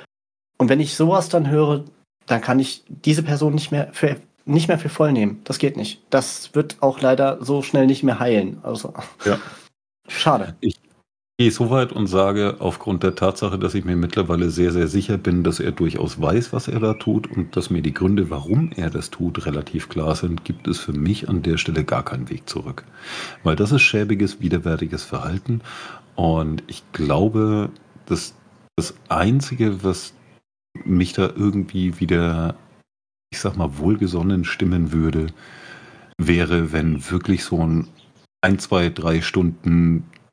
Und wenn ich sowas dann höre, dann kann ich diese Person nicht mehr für, nicht mehr für voll nehmen. Das geht nicht. Das wird auch leider so schnell nicht mehr heilen. Also, Ja. schade. Ich gehe so weit und sage, aufgrund der Tatsache, dass ich mir mittlerweile sehr, sehr sicher bin, dass er durchaus weiß, was er da tut und dass mir die Gründe, warum er das tut, relativ klar sind, gibt es für mich an der Stelle gar keinen Weg zurück. Weil das ist schäbiges, widerwärtiges Verhalten und ich glaube, dass das Einzige, was mich da irgendwie wieder, ich sag mal, wohlgesonnen stimmen würde, wäre, wenn wirklich so ein ein, zwei, drei Stunden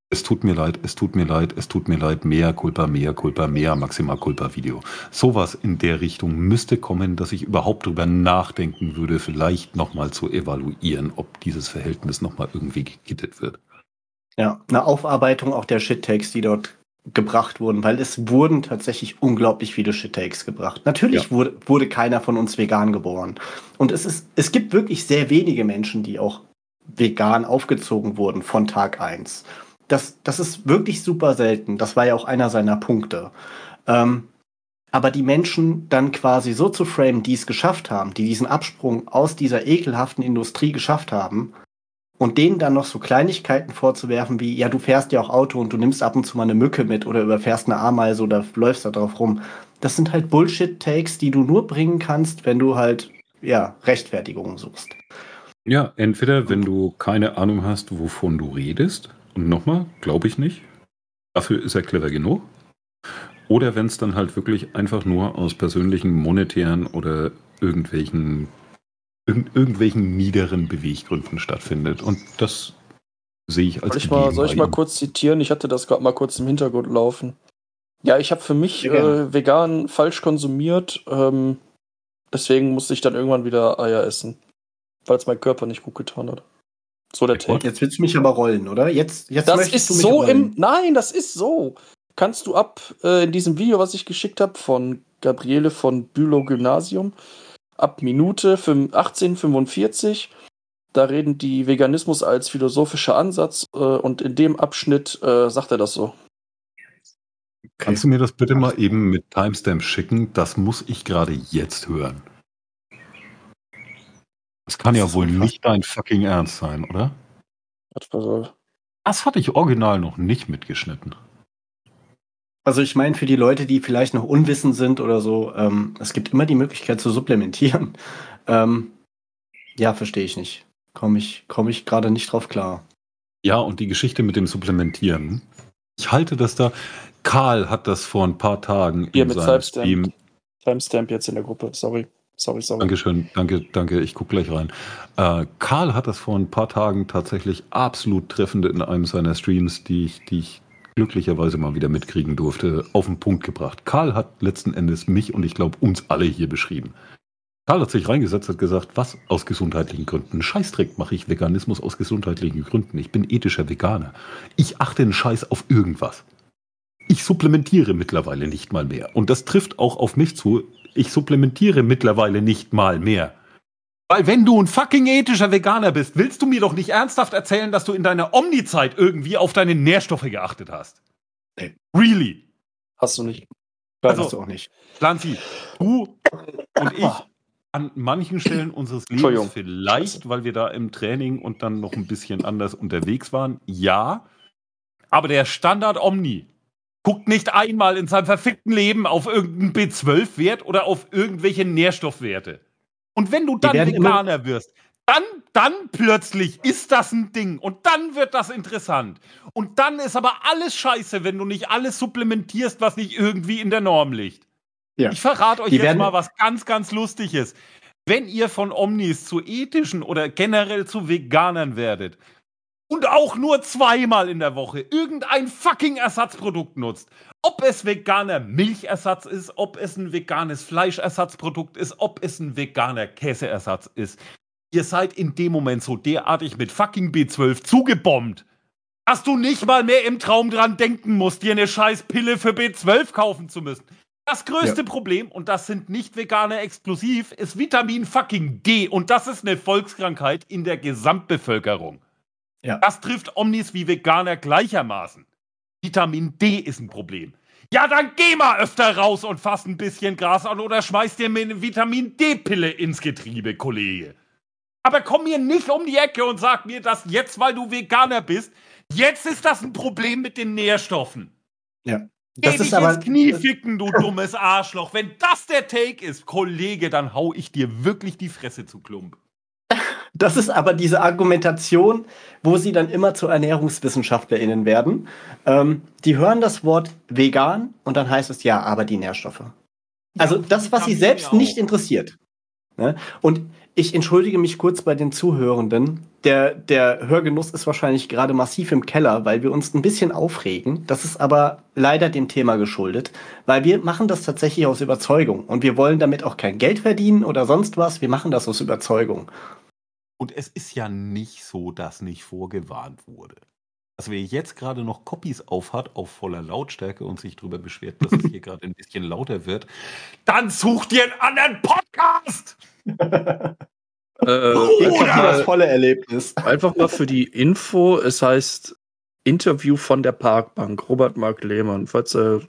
Es tut mir leid, es tut mir leid, es tut mir leid, mehr Culpa, mehr Culpa, mehr Maxima Culpa Video. Sowas in der Richtung müsste kommen, dass ich überhaupt drüber nachdenken würde, vielleicht nochmal zu evaluieren, ob dieses Verhältnis nochmal irgendwie gekittet wird. Ja, eine Aufarbeitung auch der Shit-Takes, die dort gebracht wurden, weil es wurden tatsächlich unglaublich viele Shit-Takes gebracht. Natürlich ja. wurde, wurde keiner von uns vegan geboren. Und es ist, es gibt wirklich sehr wenige Menschen, die auch vegan aufgezogen wurden von Tag eins. Das, das ist wirklich super selten. Das war ja auch einer seiner Punkte. Ähm, aber die Menschen dann quasi so zu framen, die es geschafft haben, die diesen Absprung aus dieser ekelhaften Industrie geschafft haben, und denen dann noch so Kleinigkeiten vorzuwerfen wie, ja, du fährst ja auch Auto und du nimmst ab und zu mal eine Mücke mit oder überfährst eine Ameise oder läufst da drauf rum. Das sind halt Bullshit-Takes, die du nur bringen kannst, wenn du halt, ja, Rechtfertigungen suchst. Ja, entweder wenn du keine Ahnung hast, wovon du redest, und nochmal, glaube ich nicht, dafür ist er clever genug, oder wenn es dann halt wirklich einfach nur aus persönlichen, monetären oder irgendwelchen Irgend, irgendwelchen niederen Beweggründen stattfindet. Und das sehe ich als soll ich mal, soll ich mal kurz zitieren? Ich hatte das gerade mal kurz im Hintergrund laufen. Ja, ich habe für mich ja, äh, vegan falsch konsumiert. Ähm, deswegen musste ich dann irgendwann wieder Eier essen. Weil es mein Körper nicht gut getan hat. So der Take. Jetzt willst du mich aber rollen, oder? Jetzt, jetzt das ist du mich so rollen. im. Nein, das ist so. Kannst du ab äh, in diesem Video, was ich geschickt habe, von Gabriele von Bülow Gymnasium, ab Minute achtzehn fünfundvierzig, da reden die Veganismus als philosophischer Ansatz äh, und in dem Abschnitt äh, sagt er das so. Okay. Kannst du mir das bitte mal eben mit Timestamp schicken? Das muss ich gerade jetzt hören. Das kann das ja wohl nicht dein fucking Ernst sein, oder? Das hatte ich original noch nicht mitgeschnitten. Also ich meine, für die Leute, die vielleicht noch unwissend sind oder so, ähm, es gibt immer die Möglichkeit zu supplementieren. Ähm, ja, verstehe ich nicht. Komme ich, komm ich gerade nicht drauf klar. Ja, und die Geschichte mit dem Supplementieren. Ich halte das da. Karl hat das vor ein paar Tagen Hier in mit seinem Stream. Timestamp jetzt in der Gruppe. Sorry. Sorry, sorry. Dankeschön, danke, danke. Ich gucke gleich rein. Äh, Karl hat das vor ein paar Tagen tatsächlich absolut treffend in einem seiner Streams, die ich, die ich glücklicherweise mal wieder mitkriegen durfte, auf den Punkt gebracht. Karl hat letzten Endes mich und ich glaube uns alle hier beschrieben. Karl hat sich reingesetzt und gesagt, was aus gesundheitlichen Gründen? Scheißdreck mache ich Veganismus aus gesundheitlichen Gründen. Ich bin ethischer Veganer. Ich achte einen Scheiß auf irgendwas. Ich supplementiere mittlerweile nicht mal mehr. Und das trifft auch auf mich zu. Ich supplementiere mittlerweile nicht mal mehr. Weil wenn du ein fucking ethischer Veganer bist, willst du mir doch nicht ernsthaft erzählen, dass du in deiner Omni-Zeit irgendwie auf deine Nährstoffe geachtet hast. Nee. Really? Hast du nicht. Also, hast du auch nicht. Lanzi, du und ich an manchen Stellen unseres Lebens vielleicht, weil wir da im Training und dann noch ein bisschen anders unterwegs waren, ja. Aber der Standard-Omni guckt nicht einmal in seinem verfickten Leben auf irgendeinen B zwölf Wert oder auf irgendwelche Nährstoffwerte. Und wenn du dann Veganer wirst, dann, dann plötzlich ist das ein Ding und dann wird das interessant. Und dann ist aber alles scheiße, wenn du nicht alles supplementierst, was nicht irgendwie in der Norm liegt. Ja. Ich verrate euch Die jetzt mal was ganz, ganz Lustiges. Wenn ihr von Omnis zu ethischen oder generell zu Veganern werdet und auch nur zweimal in der Woche irgendein fucking Ersatzprodukt nutzt, ob es veganer Milchersatz ist, ob es ein veganes Fleischersatzprodukt ist, ob es ein veganer Käseersatz ist, ihr seid in dem Moment so derartig mit fucking B zwölf zugebombt, dass du nicht mal mehr im Traum dran denken musst, dir eine scheiß Pille für B zwölf kaufen zu müssen. Das größte ja. Problem, und das sind nicht Veganer exklusiv, ist Vitamin fucking D. Und das ist eine Volkskrankheit in der Gesamtbevölkerung. Ja. Das trifft Omnis wie Veganer gleichermaßen. Vitamin D ist ein Problem. Ja, dann geh mal öfter raus und fass ein bisschen Gras an oder schmeiß dir mir eine Vitamin D-Pille ins Getriebe, Kollege. Aber komm mir nicht um die Ecke und sag mir, dass jetzt, weil du Veganer bist, jetzt ist das ein Problem mit den Nährstoffen. Ja. Das Geh ist dich aber ins Knie ficken, du dummes Arschloch. Wenn das der Take ist, Kollege, dann hau ich dir wirklich die Fresse zu Klump. Das ist aber diese Argumentation, wo sie dann immer zu ErnährungswissenschaftlerInnen werden. Ähm, die hören das Wort vegan und dann heißt es, ja, aber die Nährstoffe. Also ja, das, was sie selbst nicht interessiert. Ne? Und ich entschuldige mich kurz bei den Zuhörenden. der, der Hörgenuss ist wahrscheinlich gerade massiv im Keller, weil wir uns ein bisschen aufregen. Das ist aber leider dem Thema geschuldet, weil wir machen das tatsächlich aus Überzeugung. Und wir wollen damit auch kein Geld verdienen oder sonst was. Wir machen das aus Überzeugung. Und es ist ja nicht so, dass nicht vorgewarnt wurde. Dass wer jetzt gerade noch Copies aufhat auf voller Lautstärke und sich darüber beschwert, dass es hier gerade ein bisschen lauter wird, dann such dir einen anderen Podcast! Äh, Ich hab das volle Erlebnis. Einfach mal für die Info, es heißt Interview von der Parkbank, Robert Mark Lehmann. Falls er,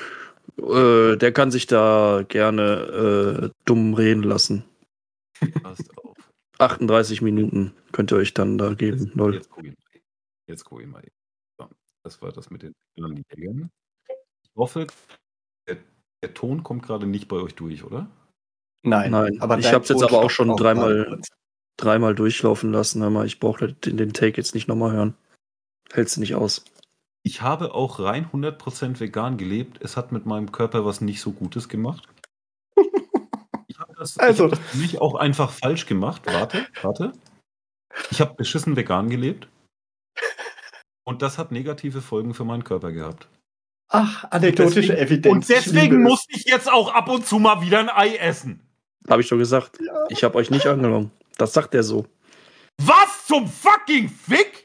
äh, der kann sich da gerne äh, dumm reden lassen. Passt auf. achtunddreißig Minuten könnt ihr euch dann da geben. Jetzt, Lol. jetzt guck ich mal. Jetzt guck ich mal. So, das war das mit den Liedern. Ich hoffe, der, der Ton kommt gerade nicht bei euch durch, oder? Nein, Nein, aber ich dein habe es jetzt Ton aber auch stockt schon auch dreimal, gerade kurz. dreimal durchlaufen lassen. Hör mal, ich brauche den, den Take jetzt nicht nochmal hören. Hältst du nicht aus. Ich habe auch rein hundert Prozent vegan gelebt. Es hat mit meinem Körper was nicht so Gutes gemacht. Ich habe das, Also. ich hab das für mich auch einfach falsch gemacht. Warte, warte. Ich habe beschissen vegan gelebt. Und das hat negative Folgen für meinen Körper gehabt. Ach, anekdotische deswegen, Evidenz. Und deswegen muss ich jetzt auch ab und zu mal wieder ein Ei essen. Habe ich doch gesagt. Ja. Ich habe euch nicht angelogen. Das sagt er so. Was zum fucking Fick?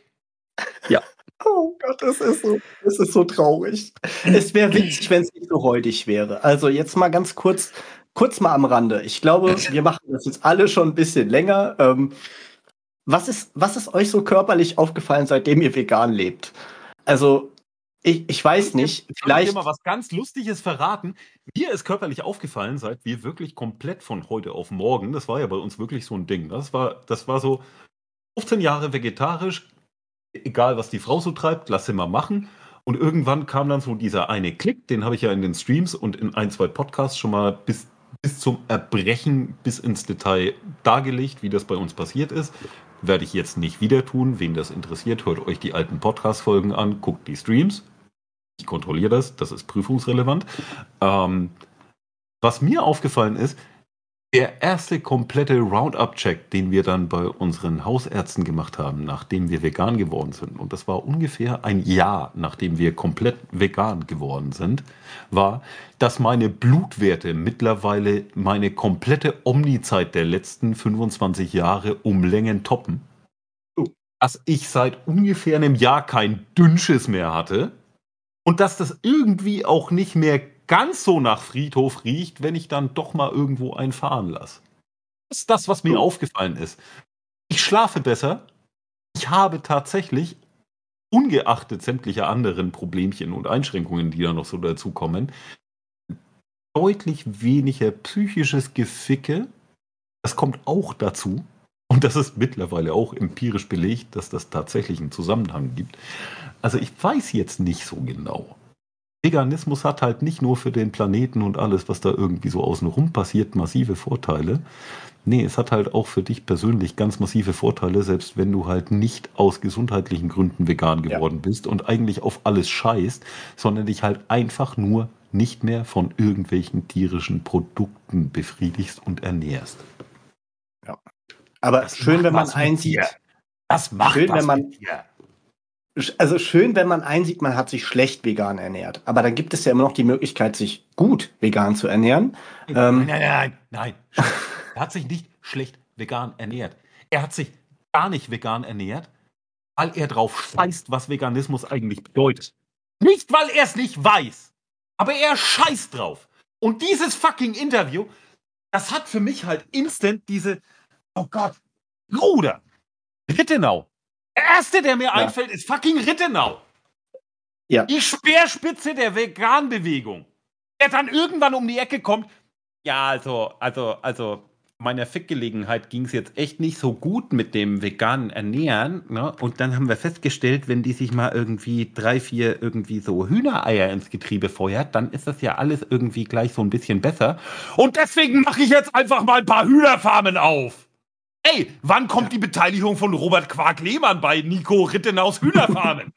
Oh Gott, das ist so, das ist so traurig. Es wäre witzig, wenn es nicht so räudig wäre. Also jetzt mal ganz kurz, kurz mal am Rande. Ich glaube, wir machen das jetzt alle schon ein bisschen länger. Ähm, was ist, was ist euch so körperlich aufgefallen, seitdem ihr vegan lebt? Also ich, ich weiß nicht. Ich Vielleicht. will dir mal was ganz Lustiges verraten. Mir ist körperlich aufgefallen, seit wir wirklich komplett von heute auf morgen, das war ja bei uns wirklich so ein Ding. Das war, das war so fünfzehn Jahre vegetarisch. Egal, was die Frau so treibt, lass sie mal machen. Und irgendwann kam dann so dieser eine Klick, den habe ich ja in den Streams und in ein, zwei Podcasts schon mal bis, bis zum Erbrechen, bis ins Detail dargelegt, wie das bei uns passiert ist. Werde ich jetzt nicht wieder tun. Wen das interessiert, hört euch die alten Podcast-Folgen an, guckt die Streams. Ich kontrolliere das, das ist prüfungsrelevant. Ähm, was mir aufgefallen ist, der erste komplette Roundup-Check, den wir dann bei unseren Hausärzten gemacht haben, nachdem wir vegan geworden sind, und das war ungefähr ein Jahr, nachdem wir komplett vegan geworden sind, war, dass meine Blutwerte mittlerweile meine komplette Omni-Zeit der letzten fünfundzwanzig Jahre um Längen toppen. Dass ich seit ungefähr einem Jahr kein Dünnschiss mehr hatte und dass das irgendwie auch nicht mehr ganz so nach Friedhof riecht, wenn ich dann doch mal irgendwo einen fahren lasse. Das ist das, was mir Oh. aufgefallen ist. Ich schlafe besser. Ich habe tatsächlich, ungeachtet sämtlicher anderen Problemchen und Einschränkungen, die da noch so dazukommen, deutlich weniger psychisches Geficke. Das kommt auch dazu. Und das ist mittlerweile auch empirisch belegt, dass das tatsächlich einen Zusammenhang gibt. Also ich weiß jetzt nicht so genau. Veganismus hat halt nicht nur für den Planeten und alles, was da irgendwie so außenrum passiert, massive Vorteile. Nee, es hat halt auch für dich persönlich ganz massive Vorteile, selbst wenn du halt nicht aus gesundheitlichen Gründen vegan geworden bist und eigentlich auf alles scheißt, sondern dich halt einfach nur nicht mehr von irgendwelchen tierischen Produkten befriedigst und ernährst. Ja. Aber Das schön, macht wenn man was mit einsieht. dir. Das macht Schön, was wenn man- mit dir. Also schön, wenn man einsieht, man hat sich schlecht vegan ernährt. Aber dann gibt es ja immer noch die Möglichkeit, sich gut vegan zu ernähren. Ähm, Nein, nein, nein, nein. Er hat sich nicht schlecht vegan ernährt. Er hat sich gar nicht vegan ernährt, weil er drauf scheißt, was Veganismus eigentlich bedeutet. Nicht, weil er es nicht weiß, aber er scheißt drauf. Und dieses fucking Interview, das hat für mich halt instant diese, oh Gott, Bruder, Rittenau. Der erste, der mir Ja. einfällt, ist fucking Rittenau. Ja. Die Speerspitze der Veganbewegung. Der dann irgendwann um die Ecke kommt. Ja, also, also, also, meiner Fickgelegenheit ging es jetzt echt nicht so gut mit dem veganen Ernähren. Ne? Und dann haben wir festgestellt, wenn die sich mal irgendwie drei, vier irgendwie so Hühnereier ins Getriebe feuert, dann ist das ja alles irgendwie gleich so ein bisschen besser. Und deswegen mache ich jetzt einfach mal ein paar Hühnerfarmen auf. Ey, wann kommt die Beteiligung von Robert Quark-Lehmann bei Nico Rittenaus Hühnerfarmen?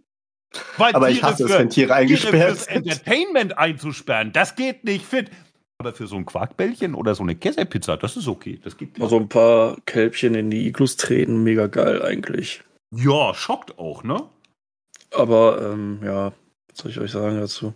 Weil Aber ich Tiere hasse es, für- wenn Tiere Tiere eingesperrt fürs sind. Entertainment einzusperren, das geht nicht fit. Aber für so ein Quarkbällchen oder so eine Käsepizza, das ist okay. Das gibt Also ein paar Kälbchen in die Iglus treten, mega geil eigentlich. Ja, schockt auch, ne? Aber, ähm, ja, was soll ich euch sagen dazu?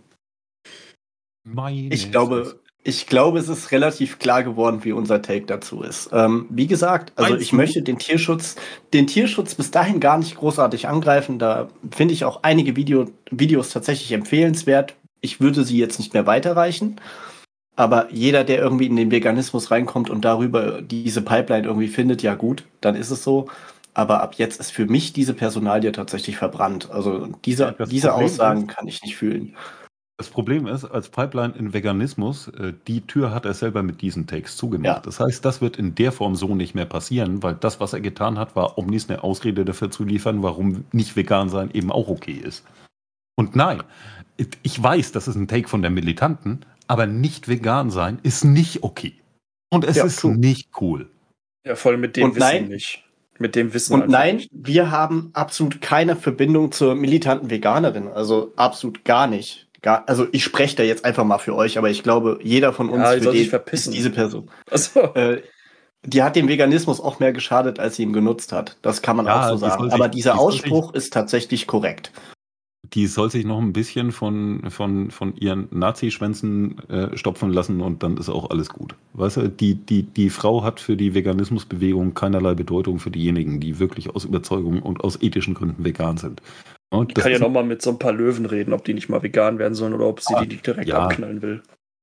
Meine Ich glaube, ich glaube, es ist relativ klar geworden, wie unser Take dazu ist. Ähm, wie gesagt, also Meinst ich du? möchte den Tierschutz, den Tierschutz bis dahin gar nicht großartig angreifen. Da finde ich auch einige Video, Videos tatsächlich empfehlenswert. Ich würde sie jetzt nicht mehr weiterreichen. Aber jeder, der irgendwie in den Veganismus reinkommt und darüber diese Pipeline irgendwie findet, ja gut, dann ist es so. Aber ab jetzt ist für mich diese Personalie tatsächlich verbrannt. Also diese, Ja, das diese Problem Aussagen ist- kann ich nicht fühlen. Das Problem ist, als Pipeline in Veganismus, äh, die Tür hat er selber mit diesen Takes zugemacht. Ja. Das heißt, das wird in der Form so nicht mehr passieren, weil das, was er getan hat, war Omnis eine Ausrede dafür zu liefern, warum nicht vegan sein eben auch okay ist. Und nein, ich weiß, das ist ein Take von der Militanten, aber nicht vegan sein ist nicht okay. Und es Ja, ist true. nicht cool. Ja, voll mit dem Und Wissen nein- nicht. Mit dem Wissen Und einfach nein, nicht. wir haben absolut keine Verbindung zur militanten Veganerin. Also absolut gar nicht. Gar, also ich spreche da jetzt einfach mal für euch, aber ich glaube, jeder von uns Ja, die für soll sich den verpissen. ist diese Person. Also, Äh, die hat dem Veganismus auch mehr geschadet, als sie ihm genutzt hat. Das kann man Ja, auch so die sagen. soll sich- Aber die dieser soll sich- Ausspruch ist tatsächlich korrekt. Die soll sich noch ein bisschen von, von, von ihren Nazi-Schwänzen äh, stopfen lassen und dann ist auch alles gut. Weißt du, die, die, die Frau hat für die Veganismusbewegung keinerlei Bedeutung für diejenigen, die wirklich aus Überzeugung und aus ethischen Gründen vegan sind. Und ich das kann ja ist- noch mal mit so ein paar Löwen reden, ob die nicht mal vegan werden sollen oder ob sie Ah, die direkt ja. abknallen will.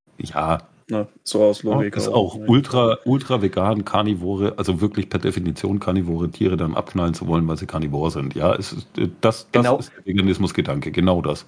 Ja, Na, so aus Logik. ist auch. auch Ne? ultra, ultra vegan, Karnivore, also wirklich per Definition Karnivore Tiere dann abknallen zu wollen, weil sie Karnivor sind. Ja, es ist, äh, das, das Genau. ist der Veganismusgedanke, genau das.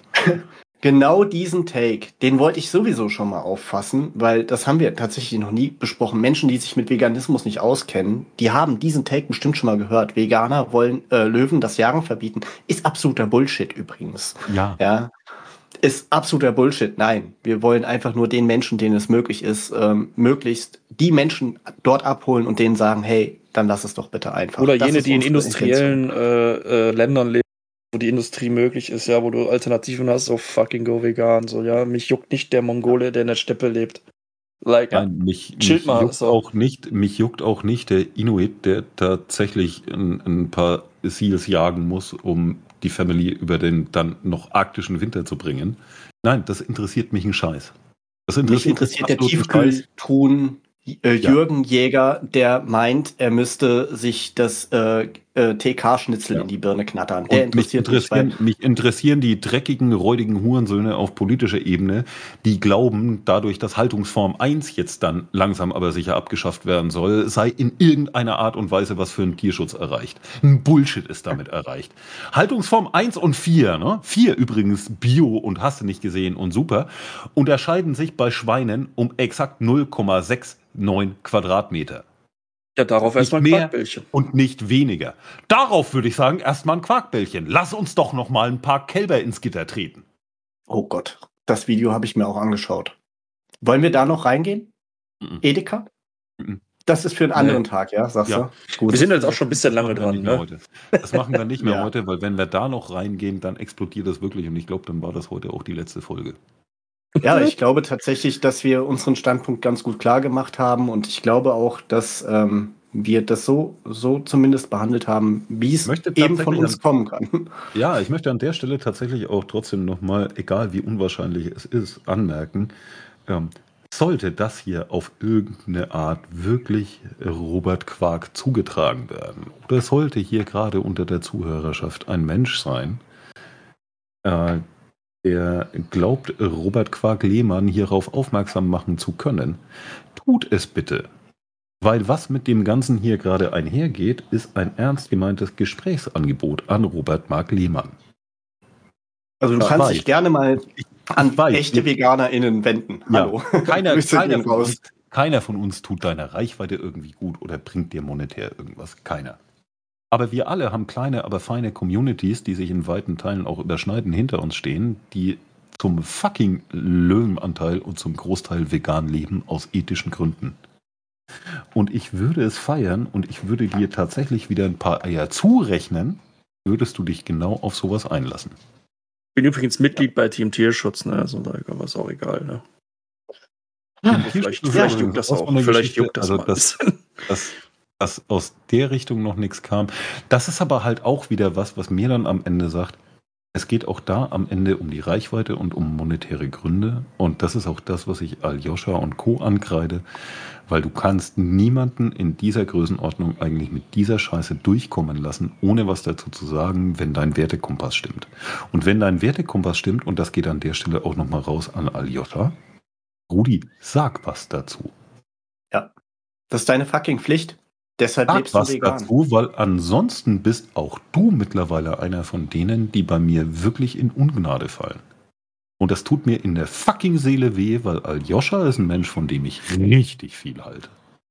Genau diesen Take, den wollte ich sowieso schon mal auffassen, weil das haben wir tatsächlich noch nie besprochen. Menschen, die sich mit Veganismus nicht auskennen, die haben diesen Take bestimmt schon mal gehört. Veganer wollen äh, Löwen das Jagen verbieten. Ist absoluter Bullshit übrigens. Ja, Ja, ist absoluter Bullshit. Nein, wir wollen einfach nur den Menschen, denen es möglich ist, ähm, möglichst die Menschen dort abholen und denen sagen, hey, dann lass es doch bitte einfach. Oder Das jene, ist die in unsere industriellen äh, äh, Ländern leben, wo die Industrie möglich ist, ja, wo du Alternativen hast, so fucking go vegan, so, ja, mich juckt nicht der Mongole, der in der Steppe lebt. Like, Nein, mich, Chillt mich, mal, juckt so. auch nicht, mich juckt auch nicht der Inuit, der tatsächlich ein, ein paar Seals jagen muss, um die Family über den dann noch arktischen Winter zu bringen. Nein, das interessiert mich ein Scheiß. Das Mich interessiert der absolut einen Scheiß. Tiefkühltruhen äh, Ja. Jürgen Jäger, der meint, er müsste sich das äh, äh, T K-Schnitzel Ja. in die Birne knattern. Der Und mich interessiert mich, weil interessieren, mich interessieren die dreckigen, räudigen Hurensöhne auf politischer Ebene, die glauben, dadurch, dass Haltungsform eins jetzt dann langsam aber sicher abgeschafft werden soll, sei in irgendeiner Art und Weise was für einen Tierschutz erreicht. Ein Bullshit ist damit erreicht. Haltungsform eins und vier, ne? vier übrigens Bio und hast du nicht gesehen und super, unterscheiden sich bei Schweinen um exakt null Komma neunundsechzig Quadratmeter. Ja, darauf erstmal ein Nicht mehr Quarkbällchen. und nicht weniger. Darauf würde ich sagen, erstmal ein Quarkbällchen. Lass uns doch noch mal ein paar Kälber ins Gitter treten. oh Gott, das Video habe ich mir auch angeschaut. Wollen wir da noch reingehen? Mhm. Edeka? Mhm. Das ist für einen anderen Nee. Tag, ja, sagst Ja. du? Gut. Wir sind jetzt auch schon ein bisschen Das lange machen wir dran, nicht mehr ne? heute. Das machen wir nicht mehr Ja. heute, weil wenn wir da noch reingehen, dann explodiert das wirklich. Und ich glaube, dann war das heute auch die letzte Folge. Ja, ich glaube tatsächlich, dass wir unseren Standpunkt ganz gut klar gemacht haben und ich glaube auch, dass ähm, wir das so, so zumindest behandelt haben, wie es Möchte eben von tatsächlich uns an- kommen kann. Ja, ich möchte an der Stelle tatsächlich auch trotzdem nochmal, egal wie unwahrscheinlich es ist, anmerken, ähm, sollte das hier auf irgendeine Art wirklich Robert Quark zugetragen werden, oder sollte hier gerade unter der Zuhörerschaft ein Mensch sein, äh, der glaubt, Robert Quark-Lehmann hierauf aufmerksam machen zu können, tut es bitte. Weil was mit dem Ganzen hier gerade einhergeht, ist ein ernst gemeintes Gesprächsangebot an Robert Mark Lehmann. Also du Ja, kannst weiß. dich gerne mal an Ich weiß, echte ihr- VeganerInnen wenden. Ja, Hallo. keiner, Grüße keiner, gehen von raus. uns, keiner von uns tut deiner Reichweite irgendwie gut oder bringt dir monetär irgendwas. Keiner. Aber wir alle haben kleine, aber feine Communities, die sich in weiten Teilen auch überschneiden, hinter uns stehen, die zum fucking Löwenanteil und zum Großteil vegan leben aus ethischen Gründen. Und ich würde es feiern und ich würde dir tatsächlich wieder ein paar Eier zurechnen, würdest du dich genau auf sowas einlassen. Ich bin übrigens Mitglied bei Team Tierschutz, ne? Also da war es auch egal, ne? Ja, vielleicht, vielleicht juckt das auch. Vielleicht juckt das also mal. dass, dass, dass aus der Richtung noch nichts kam. Das ist aber halt auch wieder was, was mir dann am Ende sagt, es geht auch da am Ende um die Reichweite und um monetäre Gründe. Und das ist auch das, was ich Aljoscha und Co. ankreide, weil du kannst niemanden in dieser Größenordnung eigentlich mit dieser Scheiße durchkommen lassen, ohne was dazu zu sagen, wenn dein Wertekompass stimmt. Und wenn dein Wertekompass stimmt, und das geht an der Stelle auch nochmal raus an Aljoscha, Rudi, sag was dazu. Ja, das ist deine fucking Pflicht. Deshalb Sag lebst du was vegan. dazu, weil ansonsten bist auch du mittlerweile einer von denen, die bei mir wirklich in Ungnade fallen. Und das tut mir in der fucking Seele weh, weil Aljoscha ist ein Mensch, von dem ich richtig viel halte.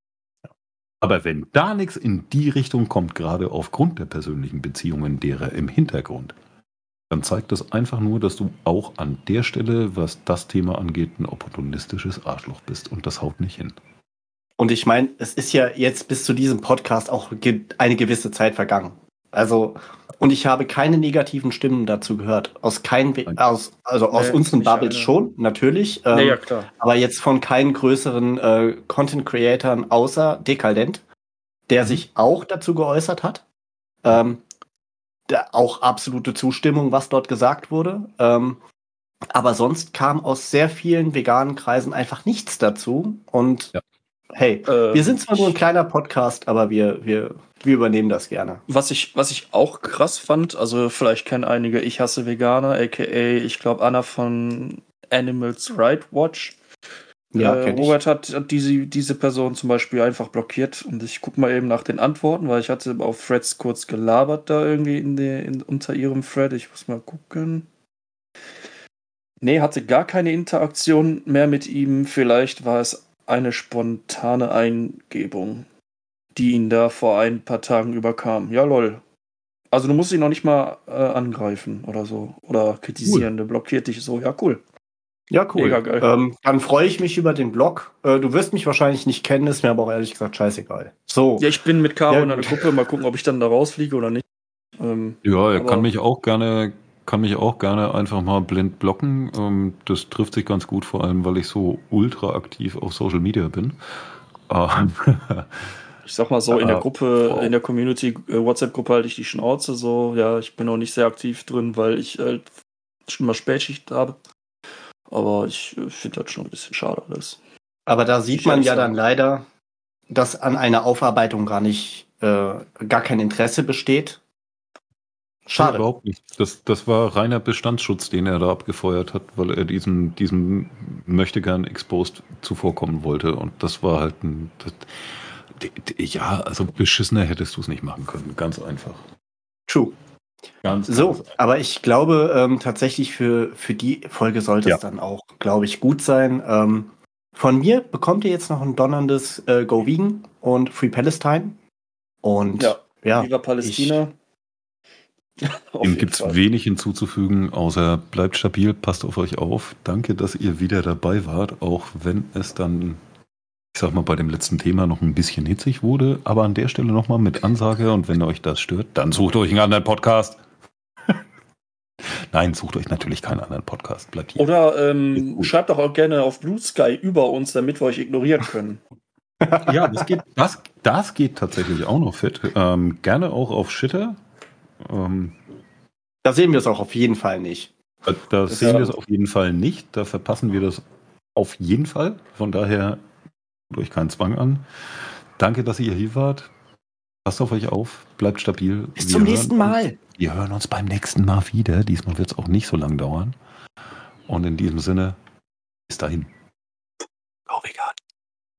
Aber wenn da nichts in die Richtung kommt, gerade aufgrund der persönlichen Beziehungen derer im Hintergrund, dann zeigt das einfach nur, dass du auch an der Stelle, was das Thema angeht, ein opportunistisches Arschloch bist. Und das haut nicht hin. Und ich meine, es ist ja jetzt bis zu diesem Podcast auch ge- eine gewisse Zeit vergangen. Also, und ich habe keine negativen Stimmen dazu gehört. Aus keinen, We- aus, also aus Nee, unseren nicht Bubbles eine. schon, natürlich. Ja, Ähm, ja, klar. aber jetzt von keinen größeren äh, Content-Creatern außer Dekadent, der Mhm. sich auch dazu geäußert hat. Ähm, da auch absolute Zustimmung, was dort gesagt wurde. Ähm, aber sonst kam aus sehr vielen veganen Kreisen einfach nichts dazu. Und Ja. hey, Äh, wir sind zwar nur ein ich- kleiner Podcast, aber wir, wir, wir übernehmen das gerne. Was ich, was ich auch krass fand, also vielleicht kennen einige Ich hasse Veganer, aka ich glaube Anna von Animals Right Watch. Ja, äh, kenn ich. Robert hat, hat diese, diese Person zum Beispiel einfach blockiert und ich guck mal eben nach den Antworten, weil ich hatte auf Threads kurz gelabert da irgendwie in der, in, unter ihrem Thread. Ich muss mal gucken. Nee, hatte gar keine Interaktion mehr mit ihm. Vielleicht war es eine spontane Eingebung, die ihn da vor ein paar Tagen überkam. Ja, lol. Also du musst ihn noch nicht mal äh, angreifen oder so. Oder kritisieren. Der blockiert dich so. Ja, cool. Ja, cool. Mega geil. Ähm, dann freue ich mich über den Blog. Äh, du wirst mich wahrscheinlich nicht kennen, ist mir aber auch ehrlich gesagt scheißegal. So. Ja, ich bin mit Caro Ja, in einer gut. Gruppe. Mal gucken, ob ich dann da rausfliege oder nicht. Ähm, Ja, er aber- kann mich auch gerne, kann mich auch gerne einfach mal blind blocken. Ähm, das trifft sich ganz gut, vor allem, weil ich so ultra aktiv auf Social Media bin. Ähm, Ich sag mal so, in der Ah, Gruppe, wow. in der Community, äh, WhatsApp-Gruppe halte ich die Schnauze so. Ja, ich bin auch nicht sehr aktiv drin, weil ich halt schon mal Spätschicht habe. Aber ich äh, finde das schon ein bisschen schade alles. Aber da sieht Ich man ehrlich ja sagen. dann leider, dass an einer Aufarbeitung gar nicht, äh, gar kein Interesse besteht. Schade. Überhaupt nicht. Das, das war reiner Bestandsschutz, den er da abgefeuert hat, weil er diesem, diesem Möchtegern Exposed zuvorkommen wollte. Und das war halt ein. Das, d- d- ja, also beschissener hättest du es nicht machen können. Ganz einfach. True. Ganz, So, ganz einfach. aber ich glaube ähm, tatsächlich für, für die Folge sollte Ja. es dann auch, glaube ich, gut sein. Ähm, von mir bekommt ihr jetzt noch ein donnerndes äh, Go Vegan und Free Palestine. Und Ja, ja, Viva Palästina. Auf Dem jeden gibt es Fall. wenig hinzuzufügen, außer bleibt stabil, passt auf euch auf. Danke, dass ihr wieder dabei wart, auch wenn es dann, ich sag mal, bei dem letzten Thema noch ein bisschen hitzig wurde. Aber an der Stelle nochmal mit Ansage, und wenn euch das stört, dann sucht euch einen anderen Podcast. Nein, sucht euch natürlich keinen anderen Podcast. Bleibt hier. Oder Ist ähm, gut. schreibt doch auch gerne auf Blue Sky über uns, damit wir euch ignorieren können. Ja, das geht, das, das geht tatsächlich auch noch fit. Ähm, gerne auch auf Shitter. Ähm, da sehen wir es auch auf jeden Fall nicht. da da Das sehen ist wir es gut. auf jeden Fall nicht. Da verpassen wir das auf jeden Fall. Von daher tut euch keinen Zwang an. Danke, dass ihr hier wart. Passt auf euch auf. Bleibt stabil. Bis Wir zum hören nächsten Mal. Uns, wir hören uns beim nächsten Mal wieder. Diesmal wird es auch nicht so lang dauern. Und in diesem Sinne, bis dahin.